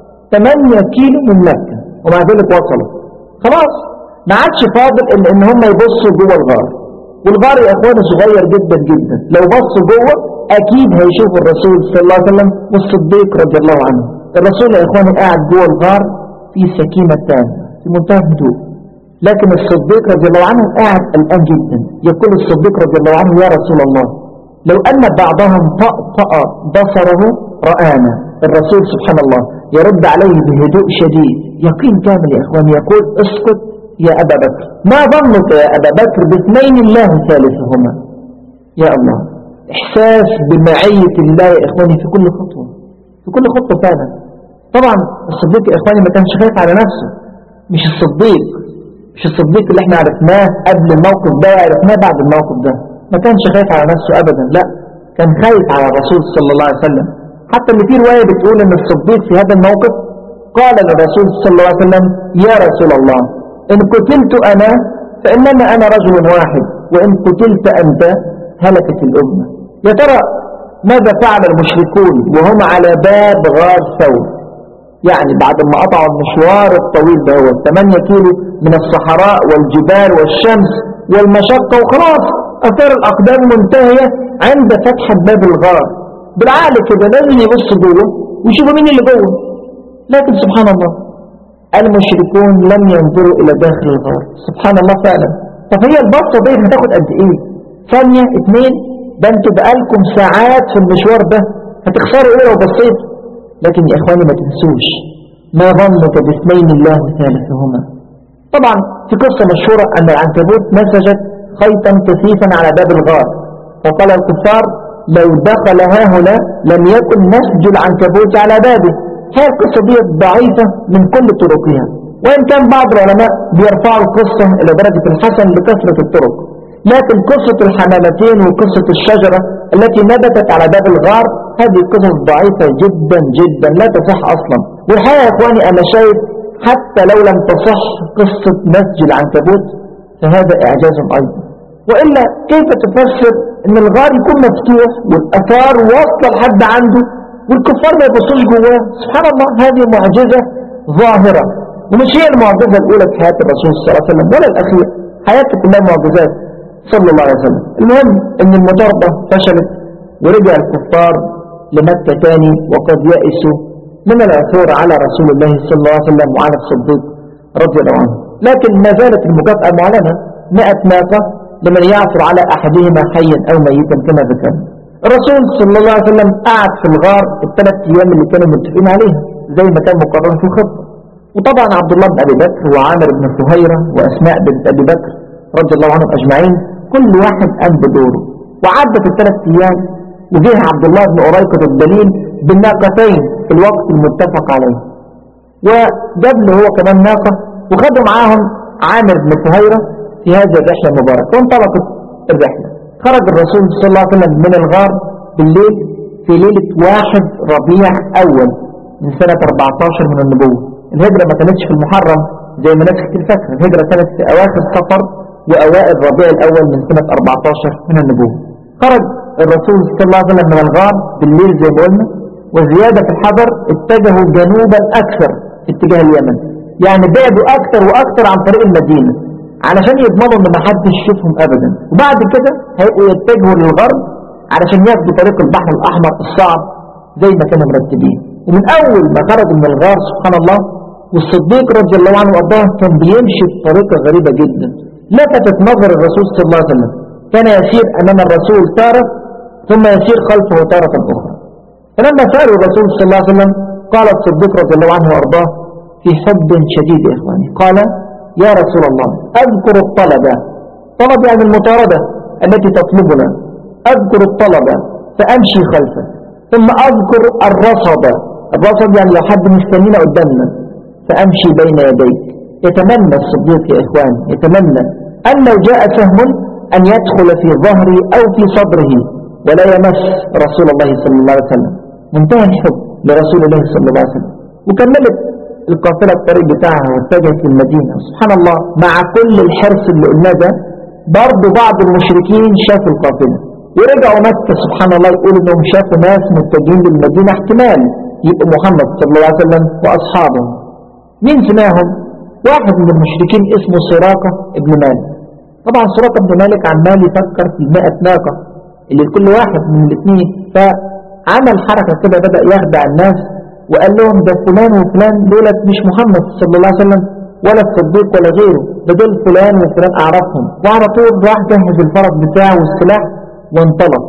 B: ثمانية كيلو من مكة، ومع ذلك وصلوا. خلاص ما عادش فاضل إلا إن هم يبصوا جوه الغار، والغار يا اخواني صغير جدا جدا، لو بصوا جوه اكيد هيشوفوا الرسول صلى الله عليه وسلم والصديق رضي الله عنه. الرسول يا اخواني قاعد جوه الغار في سكينة تامة، في منتهى الهدوء، لكن الصديق رضي الله عنه قاعد قلقان جدا. يقول الصديق رضي الله عنه: يا رسول الله، لو أن بعضهم طأطأ بصره رآنا. الرسول سبحان الله يرد عليه بهدوء شديد، يقين كامل يا إخواني، يقول: اسكت يا أبا بكر، ما ظنك يا أبا بكر باثنين الله ثالثهما. يا الله، إحساس بمعية الله يا إخواني في كل خطوة، في كل خطوة فعلا. طبعا الصديق يا إخواني ما كانش خايف على نفسه، مش الصديق مش الصديق اللي احنا عرفناه قبل الموقف ده وعرفناه بعد الموقف ده، ما كانش خايف على نفسه أبدا، لا، كان خايف على الرسول صلى الله عليه وسلم. حتى اللي فيه رواية بتقول ان الصديق في هذا الموقف قال للرسول صلى الله عليه وسلم: يا رسول الله، إن قتلت أنا فإنما أنا رجل واحد، وإن قتلت أنت هلكت الأمة. يا ترى ماذا فعل المشركون وهم على باب غار ثور؟ يعني بعد ما قطعوا المشوار الطويل ده، هو ثمانية كيلو من الصحراء والجبال والشمس والمشقة، وخلاص أثار الأقدام منتهية عند فتح باب الغار. بالعقل كده لازم يبصوا جوه ويشوفوا مين اللي جوه، لكن سبحان الله المشركون لم ينظروا إلى داخل الغار. سبحان الله فعلا. طب هي البصة دي هتاخد قد إيه؟ ثانية اتنين؟ ده انتوا بقالكم ساعات في المشوار ده، هتخسروا إيه لو بصيتوا؟ لكن يا إخواني ما تنسوش: ما ظنك باثنين الله ثالثهما. طبعا في قصة مشهورة أن العنكبوت نسجت خيطا كثيفا على باب الغار، فقال الكفار: لو دخل هاهنا لم يكن نسج العنكبوت على بابه. هي القصة دي ضعيفة من كل طرقها، وإن كان بعض العلماء بيرفعوا القصة إلى درجة الحسن لكثرة الطرق، لكن قصة الحمامتين وقصة الشجرة التي نبتت على باب الغار هذه قصص ضعيفة جدا جدا لا تصح أصلا. والحقيقة يا إخواني أنا شايف حتى لو لم تصح قصة نسج العنكبوت فهذا إعجاز أيضا. وإلا كيف تفسر أن الغار يكون مفتوح والأثار واصلة لحد عنده والكفار ما يبصوش جواه؟ سبحان الله، هذه معجزة ظاهرة، ومش هي المعجزة الأولى في حياة الرسول صلى الله عليه وسلم ولا الأخير، حياته كلها معجزات صلى الله عليه وسلم. المهم أن المطاردة فشلت ورجع الكفار لمكة تاني وقد يأسوا من العثور على رسول الله صلى الله عليه وسلم وعلى الصديق رضي الله عنه. لكن ما زالت المكافأة معلنة: مئة ناقة لمن يعثر على أحدهما حيا أو ميتا كما ذكرنا. الرسول صلى الله عليه وسلم قعد في الغار الثلاث أيام اللي كانوا متفقين عليها زي ما كان مقرر في الخطة. وطبعا عبد الله بن أبي بكر وعامر بن فهيرة وأسماء بنت أبي بكر رضي الله عنهم أجمعين كل واحد قام بدوره، وعدت الثلاث أيام وجه عبد الله بن أريقط الدليل بالناقتين في الوقت المتفق عليه، وجاب له هو كمان ناقة وخدوا معاهم عامر بن فهيرة في هذه الرحلة المباركة، وانطلقت الرحلة. خرج الرسول صلى الله عليه وسلم من الغار بالليل في ليلة واحد ربيع أول من سنة أربعة عشر من النبوة. الهجرة ما كانتش في المحرم زي ما ناس كتير فاكرة، الهجرة كانت في أواخر صفر وأوائل ربيع الأول من سنة أربعة عشر من النبوة. خرج الرسول صلى الله عليه وسلم من الغار بالليل زي ما قلنا، وزيادة في الحذر اتجهوا جنوبا أكثر في اتجاه اليمن، يعني بعدوا أكثر وأكثر عن طريق المدينة علشان يضمنوا ان ما حدش يشوفهم ابدا. وبعد كده هيبقوا يتجهوا للغرب علشان ياخدوا طريق البحر الاحمر الصعب زي ما كانوا مرتبين. ومن اول ما خرجوا من الغار سبحان الله والصديق رضي الله عنه وارضاه كان بيمشي بطريقه غريبه جدا لفتت نظر الرسول صلى الله عليه وسلم. كان يسير امام الرسول تاره ثم يسير خلفه تاره اخرى. فلما سالوا الرسول صلى الله عليه وسلم قال الصديق رضي الله عنه وارضاه في حب شديد يا اخواني، قال: يا رسول الله، أذكر الطلب، طلب يعني المطاردة التي تطلبنا، أذكر الطلب فأمشي خلفه، ثم أذكر الرصد، الرصد يعني لو حد مستنينا قدامنا، فأمشي بين يديك. يتمنى الصديق يا إخوان، يتمنى أن لو جاء سهم أن يدخل في ظهري أو في صدره ولا يمس رسول الله صلى الله عليه وسلم. منتهى الحب لرسول الله صلى الله عليه وسلم. وكملت القافلة الطريق بتاعها واتجهت للمدينة. سبحان الله، مع كل الحرص اللي قلناه ده برضه بعض المشركين شافوا القافلة ورجعوا مكة سبحان الله يقولوا انهم شافوا ناس متجهين للمدينة احتمال يبقى محمد صلى الله عليه وسلم واصحابه. مين سمعهم؟ واحد من المشركين اسمه سراقة ابن مالك. طبعا سراقة ابن مالك عمال يفكر في المائة ناقة اللي لكل واحد من الاثنين، فعمل حركة كده بدأ يخدع الناس وقال لهم ده فلان وفلان دولت مش محمد صلى الله عليه وسلم ولا الصديق ولا غيره، ده دول فلان وفلان أعرفهم، وعلى طول راح جهز الفرس بتاعه والسلاح وانطلق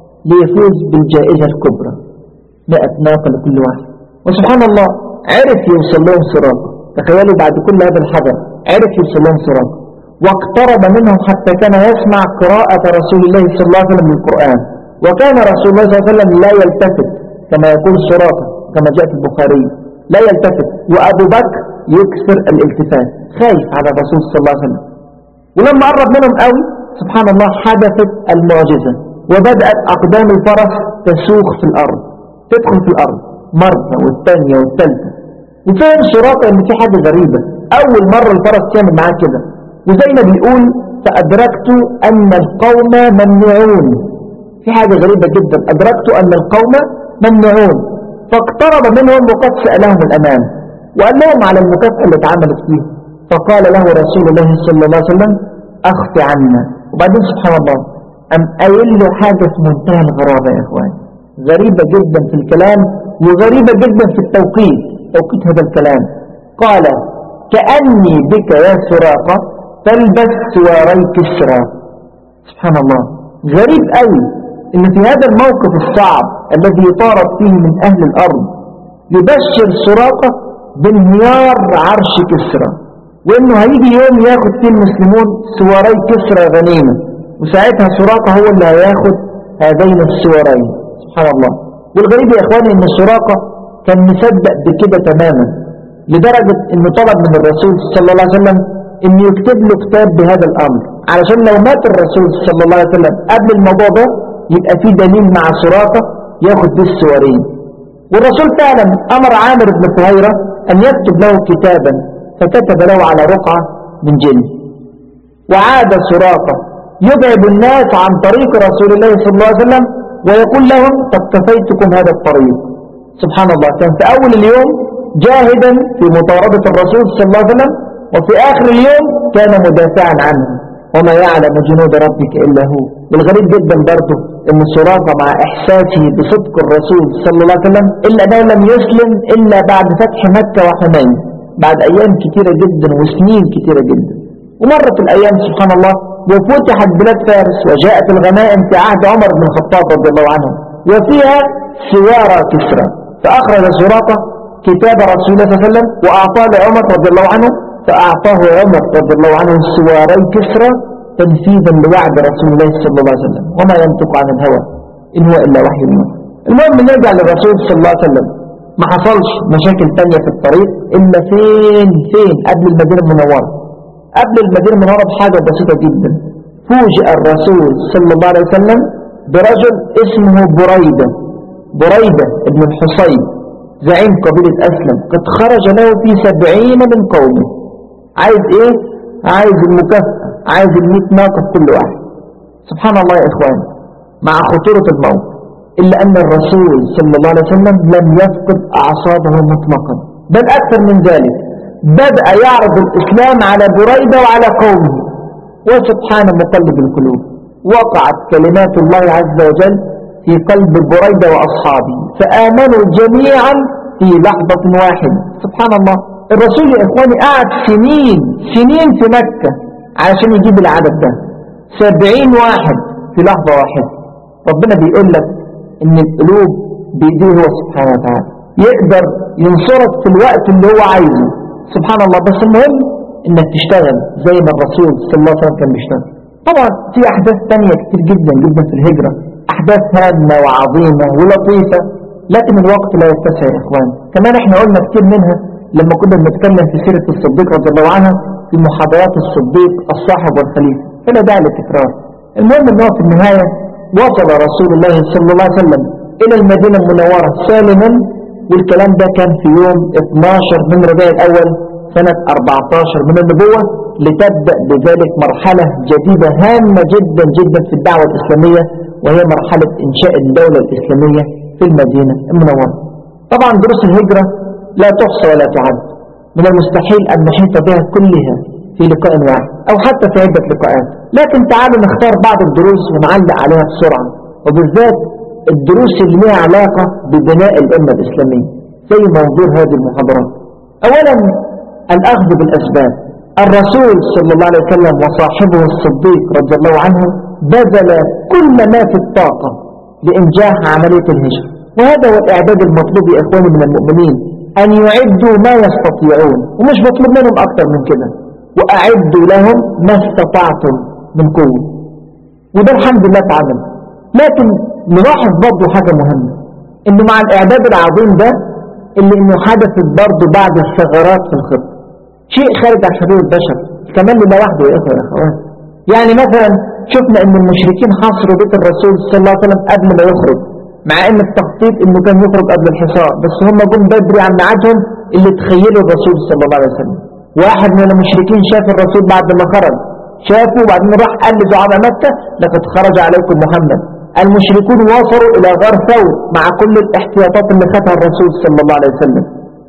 B: ليفوز بالجائزة الكبرى، مئة ناقة لكل واحد. وسبحان الله عرف يوصل لهم سراقة. تخيلوا بعد كل هذا الحدث عرف يوصل لهم سراقة، واقترب منهم حتى كان يسمع قراءة رسول الله صلى الله عليه وسلم للقرآن. وكان رسول الله صلى الله عليه وسلم لا يلتفت كما يقول سراقة كما جاء في البخاري، لا يلتفت، وأبو بكر يكثر الالتفات، خايف على الرسول صلى الله عليه وسلم. ولما قرب منهم قوي سبحان الله حدثت المعجزة، وبدأت أقدام الفرس تسوق في الأرض، تدخل في الأرض مرة والثانية والثالثة. وفهم سراقة ان في حاجة غريبة، اول مرة الفرس تعمل معاه كده. وزي ما بيقول فأدركت أن القوم ممنوعون، في حاجة غريبة جدا، أدركت أن القوم ممنوعون. فاقترب منهم وقد سألهم الأمان وقال لهم على المكافأة اللي اتعملت فيه. فقال له رسول الله صلى الله عليه وسلم أخفي عنا. وبعدين سبحان الله أم قايل له حاجة في منتهى الغرابة يا إخوان، غريبة جدا في الكلام وغريبة جدا في التوقيت، توقيت هذا الكلام. قال كأني بك يا سراقة تلبس سواري كسرى. سبحان الله، غريب قوي ان في هذا الموقف الصعب الذي يطارد فيه من اهل الارض يبشر سراقة بانهيار عرش كسرى، وانه هيجي يوم ياخد فيه المسلمون سواري كسرى غنيمة، وساعتها سراقة هو اللي هياخد هذين السوارين. سبحان الله. والغريب يا اخواني ان سراقة كان مصدق بكده تماما، لدرجة انه طلب من الرسول صلى الله عليه وسلم انه يكتب له كتاب بهذا الامر، علشان لو مات الرسول صلى الله عليه وسلم قبل الموضوع ده يبقى في دليل مع سراقة ياخد به السوارين. والرسول فعلا امر عامر بن فهيرة ان يكتب له كتابا، فكتب له على رقعة من جلد. وعاد سراقة يبعد الناس عن طريق رسول الله صلى الله عليه وسلم ويقول لهم قد كفيتكم هذا الطريق. سبحان الله، كان في اول اليوم جاهدا في مطاردة الرسول صلى الله عليه وسلم، وفي آخر اليوم كان مدافعا عنه، وما يعلم جنود ربك إلا هو. والغريب جدا برضه ان سراقة مع إحساسه بصدق الرسول صلى الله عليه وسلم إلا أنه لم يسلم إلا بعد فتح مكة وحنين، بعد أيام كثيرة جدا وسنين كثيرة جدا. ومرت الأيام سبحان الله وفتحت بلاد فارس، وجاءت الغنائم في عهد عمر بن الخطاب رضي الله عنه، وفيها سوارة كسرى. فأخرج سراقة كتاب رسول الله صلى الله عليه وسلم وأعطاه لعمر رضي الله عنه، فأعطاه عمر رضي الله عنه السواري كسرى تنفيذا لوعد رسول الله صلى الله عليه وسلم، وما ينطق عن الهوى إن هو إلا وحي يوحى. المهم نرجع للرسول صلى الله عليه وسلم، ما حصلش مشاكل تانية في الطريق إلا فين فين قبل المدينة المنورة. قبل المدينة المنورة بحاجة بسيطة جدا، فوجئ الرسول صلى الله عليه وسلم برجل اسمه بريدة بريدة ابن الحصيب زعيم قبيلة أسلم، قد خرج له في سبعين من قومه. عايز ايه؟ عايز المكافأة، عايز المئة ناقة كل واحد. سبحان الله يا إخوان، مع خطورة الموت إلا أن الرسول صلى الله عليه وسلم لم يفقد أعصابه مطلقا، بل أكثر من ذلك بدأ يعرض الإسلام على بريدة وعلى قومه. وسبحان مقلب القلوب، وقعت كلمات الله عز وجل في قلب بريدة وأصحابه فآمنوا جميعا في لحظة واحدة. سبحان الله، الرسول يا إخواني قعد سنين سنين في مكة علشان يجيب العدد ده، سبعين واحد في لحظة واحدة. ربنا بيقول لك إن القلوب بيديه هو سبحانه وتعالى، يقدر ينصرك في الوقت اللي هو عايزه. سبحان الله، بس المهم إنك تشتغل زي ما الرسول صلى الله عليه وسلم كان بيشتغل. طبعا في أحداث تانية كتير جدا جدا في الهجرة، أحداث هامة وعظيمة ولطيفة، لكن الوقت لا يتسع يا إخوان. كمان احنا قلنا كتير منها لما كنا بنتكلم في سيرة الصديق رضي الله عنه في محاضرات الصديق الصاحب والخليفة، فلا داعي للتكرار. المهم أنه في النهاية وصل رسول الله صلى الله عليه وسلم إلى المدينة المنورة سالما، والكلام ده كان في يوم اثناشر من ربيع الأول سنة أربعة عشر من النبوة، لتبدأ بذلك مرحلة جديدة هامة جدا جدا في الدعوة الإسلامية، وهي مرحلة إنشاء الدولة الإسلامية في المدينة المنورة. طبعا دروس الهجرة لا تحصى ولا تعد، من المستحيل أن نحيط بها كلها في لقاء واحد أو حتى في عدة لقاءات، لكن تعالوا نختار بعض الدروس ونعلق عليها بسرعة، وبالذات الدروس اللي لها علاقة ببناء الأمة الإسلامية زي موضوع هذه المحاضرات. أولا الأخذ بالأسباب، الرسول صلى الله عليه وسلم وصاحبه الصديق رضي الله عنه بذل كل ما في الطاقة لإنجاح عملية الهجرة. وهذا هو الإعداد المطلوب يا إخواني من المؤمنين، أن يعدوا ما يستطيعون، ومش مطلوب منهم أكتر من كده، وأعدوا لهم ما استطعتم من قوة. وده الحمد لله تعمل. لكن نلاحظ برضه حاجة مهمة، إنه مع الإعداد العظيم ده اللي إنه حدثت برضه بعض الثغرات في الخطة، شيء خارج عن حدود البشر، كمان لله وحده يا إخوة يا أخوان. يعني مثلا شفنا إن المشركين حاصروا بيت الرسول صلى الله عليه وسلم قبل ما يخرج، مع إن التخطيط إنه كان يخرج قبل الحصار، بس هم جم بدري عن ميعادهم اللي تخيلوا الرسول صلى الله عليه وسلم. واحد من المشركين شاف الرسول بعد ما خرج، شافه وبعدين راح قال لزعماء مكة لقد خرج عليكم محمد. المشركون وصلوا إلى غار ثور مع كل الاحتياطات اللي خدها الرسول صلى الله عليه وسلم.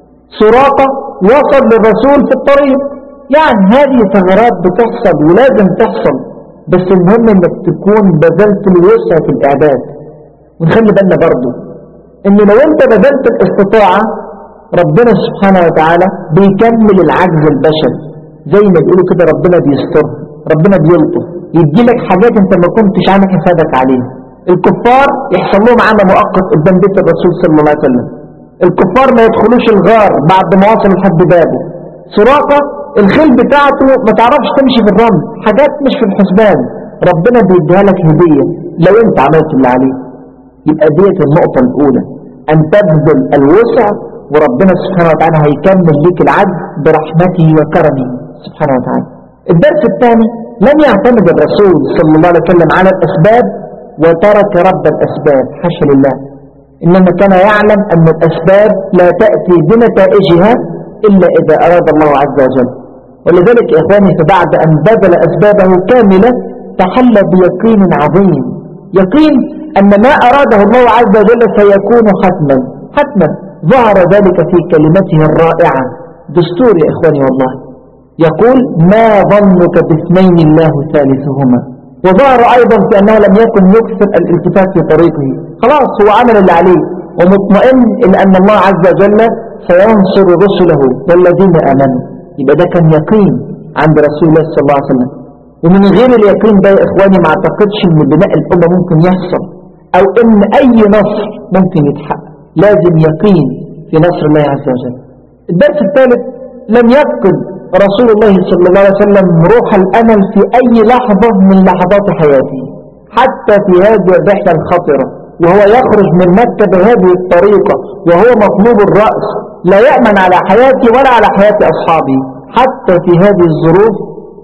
B: سراقة وصل للرسول في الطريق. يعني هذه ثغرات بتحصل ولازم تحصل، بس المهم انك تكون بذلت الوسع في الإعداد. ونخلي بالنا برضو انه لو انت بذلت الاستطاعة ربنا سبحانه وتعالى بيكمل العجز البشري، زي ما بيقولوا كده ربنا بيستر، ربنا بيلطف، يديلك حاجات انت ما كنتش عامل حسابك عليها. الكفار يحصل لهم عمى مؤقت قدام بيت الرسول صلى الله عليه وسلم، الكفار ما يدخلوش الغار بعد ما وصلوا لحد بابه. سراقة الخيل بتاعته ما تعرفش تمشي في الرمل، حاجات مش في الحسبان، ربنا بيديها لك هدية لو انت عملت اللي عليه. يبقى ديت النقطة الأولى، أن تبذل الوسع وربنا سبحانه وتعالى هيكمل ليك العجز برحمته وكرمه سبحانه وتعالى. الدرس الثاني، لم يعتمد الرسول صلى الله عليه وسلم على الأسباب وترك رب الأسباب، حاشا لله، إنما كان يعلم أن الأسباب لا تأتي بنتائجها إلا إذا أراد الله عز وجل. ولذلك يا إخواني فبعد أن بذل أسبابه كاملة تحلى بيقين عظيم، يقين أن ما أراده الله عز وجل سيكون حتما حتما. ظهر ذلك في كلمته الرائعة، دستور يا إخواني والله، يقول ما ظنك باثنين الله ثالثهما. وظهر أيضا في أنه لم يكن يكثر الالتفات في طريقه، خلاص هو عمل اللي عليه ومطمئن إلى أن الله عز وجل سينصر رسله والذين آمنوا. يبقى ده كان يقين عند رسول الله صلى الله عليه وسلم. ومن غير اليقين ده يا إخواني ما اعتقدش أن بناء الأمة ممكن يحصل أو أن أي نصر ممكن يتحقق، لازم يقين في نصر الله عز وجل. الدرس الثالث، لم يفقد رسول الله صلى الله عليه وسلم روح الأمل في أي لحظة من لحظات حياته، حتى في هذه الرحلة الخطرة وهو يخرج من مكة بهذه الطريقة وهو مطلوب الرأس، لا يأمن على حياته ولا على حياة أصحابه. حتى في هذه الظروف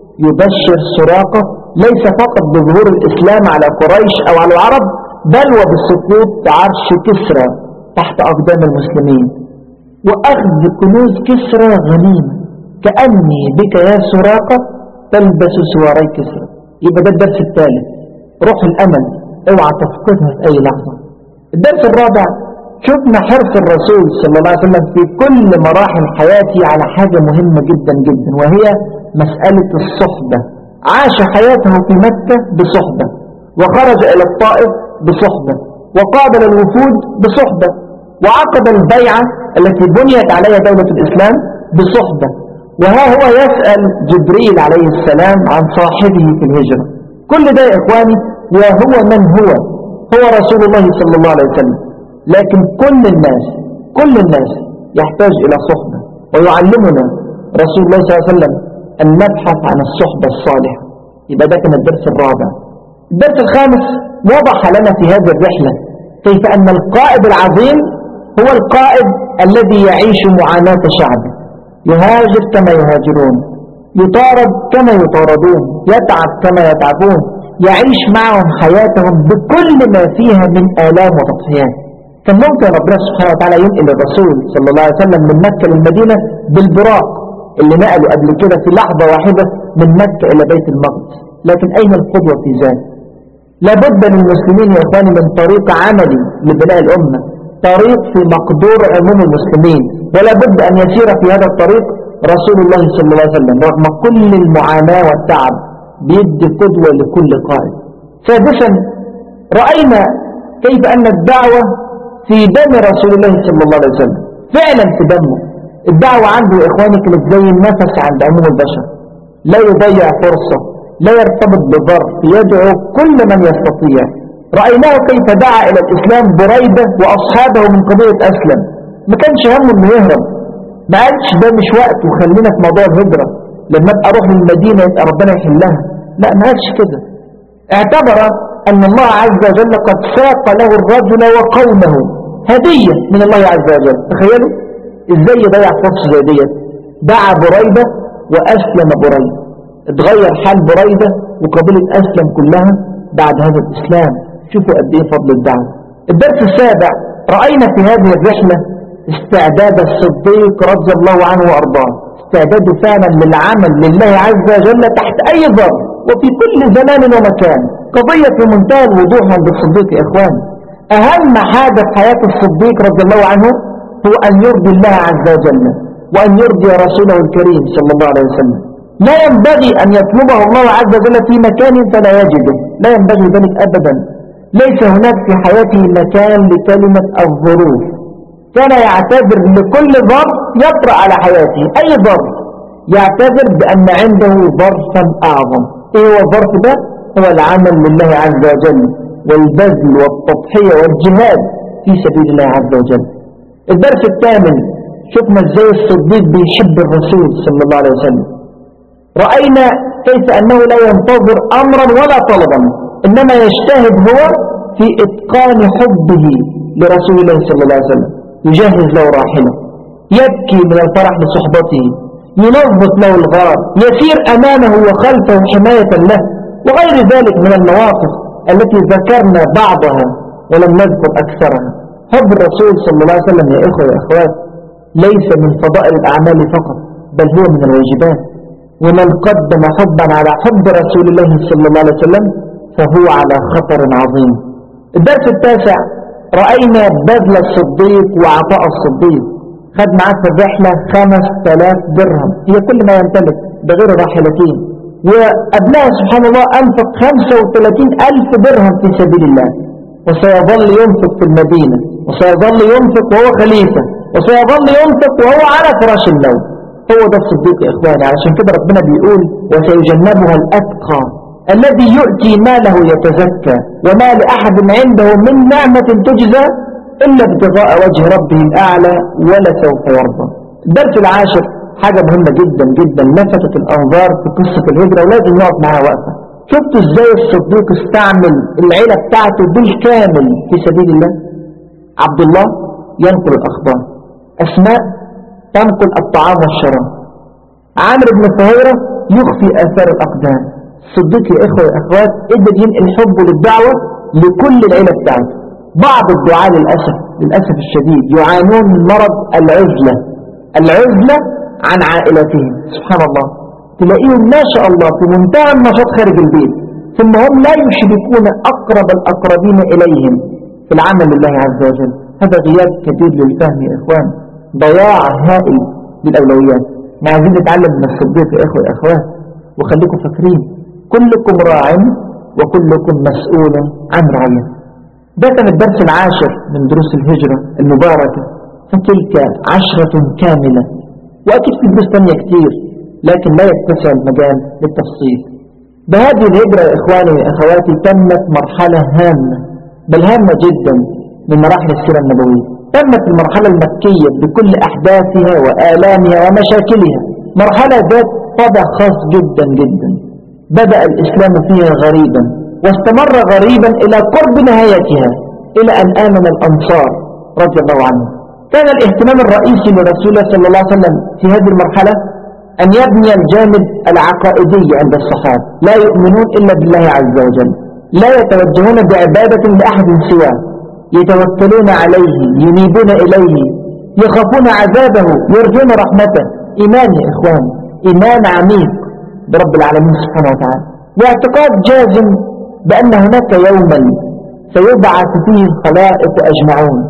B: يبشر سراقة ليس فقط بظهور الإسلام على قريش أو على العرب، بل وبسقوط عرش كسرى تحت أقدام المسلمين وأخذ كنوز كسرى غنيمة. كأني بك يا سراقة تلبس سواري كسرى. يبقى ده الدرس الثالث، روح الأمل اوعى تفقدها في أي لحظة. الدرس الرابع، شفنا حرص الرسول صلى الله عليه وسلم في كل مراحل حياته على حاجة مهمة جدا جدا، وهي مسألة الصحبة. عاش حياته في مكة بصحبة، وخرج إلى الطائف بصحبة، وقابل الوفود بصحبة، وعقد البيعة التي بنيت عليها دولة الإسلام بصحبة. وها هو يسأل جبريل عليه السلام عن صاحبه في الهجرة. كل ده يا إخواني وهو من هو هو رسول الله صلى الله عليه وسلم. لكن كل الناس كل الناس يحتاج إلى صحبة، ويعلمنا رسول الله صلى الله عليه وسلم أن نبحث عن الصحبة الصالحة. يبقى ده كان الدرس الرابع. الدرس الخامس، وضح لنا في هذه الرحلة كيف أن القائد العظيم هو القائد الذي يعيش معاناة شعبه، يهاجر كما يهاجرون، يطارد كما يطاردون، يتعب كما يتعبون، يعيش معهم حياتهم بكل ما فيها من آلام وتضحيات. كان ممكن ربنا سبحانه وتعالى ينقل الرسول صلى الله عليه وسلم من مكة للمدينة بالبراق اللي نقله قبل كده في لحظة واحدة من مكة إلى بيت المقدس، لكن أين القدوة في ذلك؟ لابد للمسلمين يا إخواني من طريق عملي لبناء الأمة، طريق في مقدور عموم المسلمين، ولا بد أن يسير في هذا الطريق رسول الله صلى الله عليه وسلم رغم كل المعاناة والتعب، بيدي قدوة لكل قائد. سادسا، رأينا كيف أن الدعوة في دم رسول الله صلى الله عليه وسلم، فعلا في دمه. الدعوة عنده يا إخواني كانت زي النفس عند عموم البشر، لا يضيع فرصة، لا يرتبط بظرف، يدعو كل من يستطيع. رأيناه كيف دعا إلى الإسلام بريدة وأصحابه من قبيلة أسلم، ما كانش همه إنه يهرب، ما قالش ده مش وقت وخلينا في موضوع الهجرة، لما أبقى أروح للمدينة يبقى ربنا يحلها. لا، ما قالش كده. اعتبر أن الله عز وجل قد ساق له الرجل وقومه هدية من الله عز وجل. تخيلوا إزاي يضيع فرصة زي ديت. دعا بريدة وأسلم بريدة، اتغير حال بريدة وقبيلة أسلم كلها بعد هذا الإسلام. شوفوا قد إيه فضل الدعوة. الدرس السابع، رأينا في هذه الرحلة استعداد الصديق رضي الله عنه وأرضاه، استعداده فعلا للعمل لله عز وجل تحت أي ظرف وفي كل زمان ومكان. قضية في منتهى الوضوح عند الصديق يا إخوان. أهم حاجة في حياة الصديق رضي الله عنه هو أن يرضي الله عز وجل وأن يرضي رسوله الكريم صلى الله عليه وسلم. لا ينبغي أن يطلبه الله عز وجل في مكان فلا يجده، لا ينبغي ذلك أبدا. ليس هناك في حياته مكان لكلمة الظروف. كان يعتبر لكل ظرف يطرأ على حياته، أي ظرف يعتبر بأن عنده ظرفا أعظم. إيه هو الظرف ده؟ هو العمل لله عز وجل والبذل والتضحية والجهاد في سبيل الله عز وجل. الدرس الثامن، شفنا ازاي الصديق بيحب الرسول صلى الله عليه وسلم. رأينا كيف أنه لا ينتظر أمرا ولا طلبا، إنما يجتهد هو في إتقان حبه لرسول الله صلى الله عليه وسلم. يجهز له راحلة، يبكي من الفرح لصحبته، ينظف له الغار، يسير أمامه وخلفه حماية له، وغير ذلك من المواقف التي ذكرنا بعضها ولم نذكر أكثرها. حب الرسول صلى الله عليه وسلم يا إخوة يا أخوات ليس من فضائل الأعمال فقط، بل هو من الواجبات. ومن قدم حبا على حب رسول الله صلى الله عليه وسلم فهو على خطر عظيم. الدرس التاسع، رأينا بذل الصديق وعطاء الصديق. خد معاه في الرحلة خمس تلاف درهم، هي كل ما يمتلك بغير راحلتين، وقبلها سبحان الله أنفق خمسة وثلاثين ألف درهم في سبيل الله، وسيظل ينفق في المدينة، وسيظل ينفق وهو خليفة، وسيظل ينفق وهو على فراش النوم. هو ده الصديق يا إخواني. علشان كده ربنا بيقول وسيجنبها الأتقى الذي يؤتي ماله يتزكى وما لأحد عنده من نعمة تجزى إلا ابتغاء وجه ربه الأعلى ولسوف يرضى. الدرس العاشر، حاجة مهمة جدا جدا لفتت الأنظار في قصة الهجرة ولازم نقف معها وقفة. شفتوا ازاي الصديق استعمل العيلة بتاعته بالكامل في سبيل الله؟ عبد الله ينقل الأخبار، أسماء تنقل الطعام والشراب، عامر بن فهيرة يخفي آثار الأقدام. الصديق يا إخوة يا أخوات قدر ينقل حبه للدعوة لكل العيلة بتاعته. بعض الدعاء للأسف للأسف الشديد يعانون من مرض العزلة، العزلة عن عائلتهم. سبحان الله، تلاقيهم ما شاء الله في منتهى النشاط خارج البيت، ثم هم لا يشركون أقرب الأقربين إليهم في العمل لله عز وجل. هذا غياب كبير للفهم يا إخوان، ضياع هائل للأولويات. ما عايزين نتعلم من الصديق يا إخوة يا أخوات. وخليكم فاكرين كلكم راع وكلكم مسؤول عن رعيته. ده كان الدرس العاشر من دروس الهجرة المباركة، فتلك عشرة كاملة. وأكيد في دروس تانية كتير لكن لا يتسع المجال للتفصيل. بهذه الهجرة يا إخواني وأخواتي تمت مرحلة هامة، بل هامة جدا من مراحل السيرة النبوية. تمت المرحلة المكية بكل أحداثها وآلامها ومشاكلها، مرحلة ذات طابع خاص جدا جدا. بدأ الإسلام فيها غريبا واستمر غريبا إلى قرب نهايتها، إلى أن آمن الأنصار رضي الله عنهم. كان الاهتمام الرئيسي لرسول الله صلى الله عليه وسلم في هذه المرحلة أن يبني الجانب العقائدي عند الصحابة، لا يؤمنون إلا بالله عز وجل، لا يتوجهون بعبادة لأحد سواه، يتوكلون عليه، ينيبون إليه، يخافون عذابه، يرجون رحمته. إيمان يا إخوان، إيمان عميق برب العالمين سبحانه وتعالى، واعتقاد جازم بأن هناك يوما سيبعث فيه الخلائق أجمعون،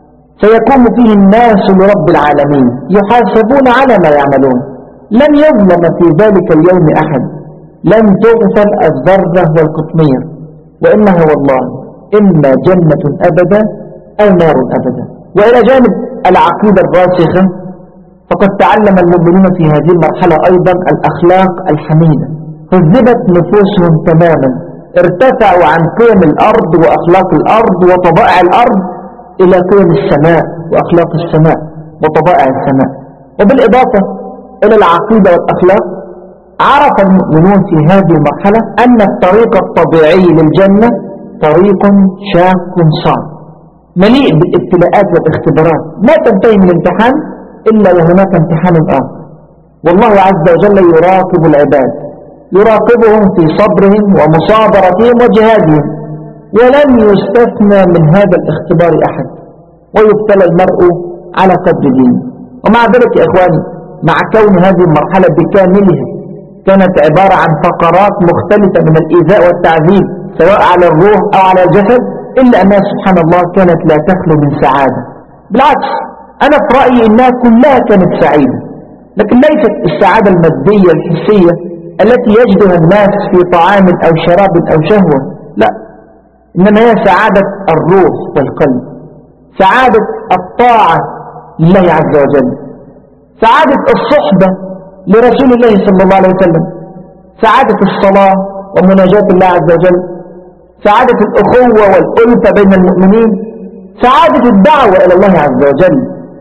B: سيقوم فيه الناس لرب العالمين يحاسبون على ما يعملون. لن يظلم في ذلك اليوم أحد، لن تغفل الذرة والقطمير، وإنها والله إما جنة أبدا أو نار أبدا. وإلى جانب العقيدة الراسخة فقد تعلم المؤمنون في هذه المرحلة أيضا الأخلاق الحميدة، هذبت نفوسهم تماما، ارتفعوا عن قيم الأرض وأخلاق الأرض وطبائع الأرض إلى قيم السماء وأخلاق السماء وطبائع السماء. وبالإضافة إلى العقيدة والأخلاق، عرف المؤمنون في هذه المرحلة أن الطريق الطبيعي للجنة طريق شاق صعب مليء بالابتلاءات والاختبارات، لا تنتهي من الامتحان إلا وهناك امتحان آخر. والله عز وجل يراقب العباد، يراقبهم في صبرهم ومصابرتهم وجهادهم، ولن يستثنى من هذا الاختبار أحد، ويبتلى المرء على قدر دينه. ومع ذلك يا إخواني، مع كون هذه المرحلة بكاملها كانت عبارة عن فقرات مختلفة من الإيذاء والتعذيب سواء على الروح أو على الجسد، إلا أنها سبحان الله كانت لا تخلو من سعادة. بالعكس، أنا في رأيي أنها كلها كانت سعيدة، لكن ليست السعادة المادية الحسية التي يجدها الناس في طعام أو شراب أو شهوة، لا، إنما هي سعادة الروح والقلب، سعادة الطاعة لله عز وجل، سعادة الصحبة لرسول الله صلى الله عليه وسلم، سعادة الصلاة ومناجاة الله عز وجل، سعادة الأخوة والألفة بين المؤمنين، سعادة الدعوة إلى الله عز وجل.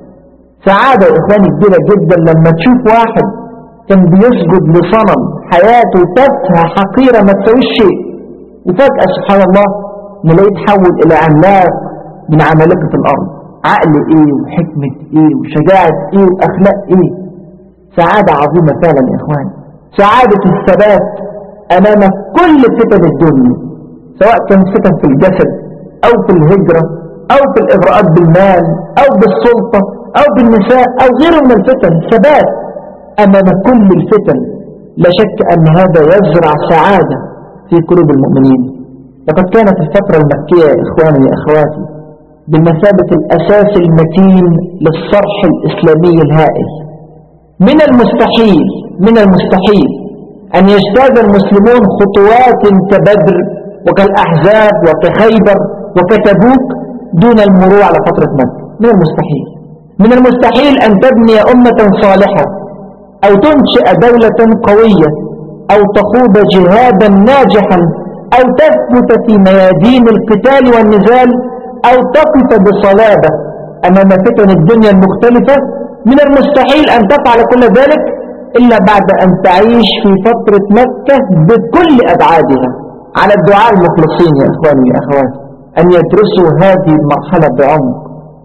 B: سعادة يا إخواني كبيرة جدا لما تشوف واحد كان بيسجد لصنم حياته تافهة حقيرة ما تسويش شيء، وفجأة سبحان الله نلاقيه تحول إلى عملاق من عمالقة الأرض، عقل إيه وحكمة إيه وشجاعة إيه وأخلاق إيه. سعادة عظيمة فعلا يا إخواني، سعادة الثبات أمام كل فتن الدنيا، سواء كان فتن في الجسد أو في الهجرة أو في الإغراءات بالمال أو بالسلطة أو بالنساء أو غيره من الفتن، ثبات أمام كل الفتن. لا شك أن هذا يزرع سعادة في قلوب المؤمنين. لقد كانت الفترة المكية يا إخواني يا أخواتي بمثابة الأساس المتين للصرح الإسلامي الهائل. من المستحيل من المستحيل أن يجتاز المسلمون خطوات كبدر وكالأحزاب وكخيبر وكتبوك دون المرور على فترة مكة. من المستحيل من المستحيل أن تبني أمة صالحة أو تنشئ دولة قوية أو تخوض جهادا ناجحا أو تثبت في ميادين القتال والنزال أو تقف بصلابة أمام فتن الدنيا المختلفة. من المستحيل أن تفعل كل ذلك إلا بعد أن تعيش في فترة مكة بكل أبعادها. على الدعاء المخلصين يا إخواني يا أخواتي أن يدرسوا هذه المرحلة بعمق،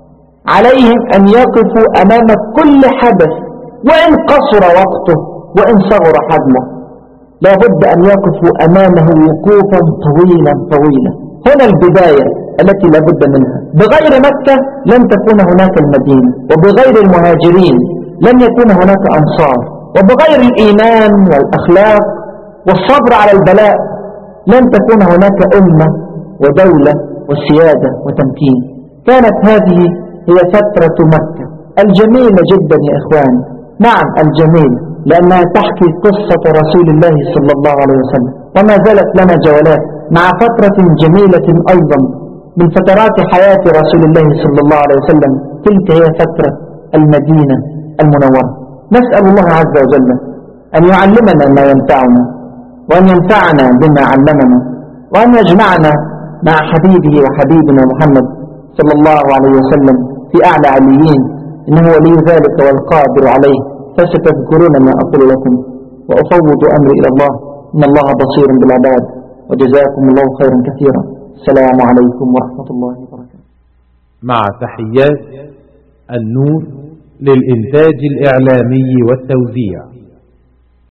B: عليهم أن يقفوا أمام كل حدث وإن قصر وقته وإن صغر حجمه، لا بد أن يقفوا أمامه وقوفا طويلا طويلا. هنا البداية التي لا بد منها. بغير مكة لن تكون هناك المدينة، وبغير المهاجرين لن يكون هناك أنصار، وبغير الإيمان والأخلاق والصبر على البلاء لن تكون هناك أمة ودولة وسيادة وتمكين. كانت هذه هي فترة مكة الجميلة جدا يا إخواني. نعم الجميلة، لأنها تحكي قصة رسول الله صلى الله عليه وسلم، وما زالت لنا جولات مع فترة جميلة أيضا من فترات حياة رسول الله صلى الله عليه وسلم. تلك هي فترة المدينة المنورة. نسأل الله عز وجل أن يعلمنا ما ينفعنا، وأن ينفعنا بما علمنا، وأن يجمعنا مع حبيبه وحبيبنا محمد صلى الله عليه وسلم في أعلى عليين، إنه ولي ذلك والقادر عليه. فستذكرون ما أقول لكم وأفوض أمري إلى الله، إن الله بصير بالعباد، وجزاكم الله خيرا كثيرا. السلام عليكم ورحمة الله وبركاته.
A: مع تحيات النور للإنتاج الإعلامي والتوزيع.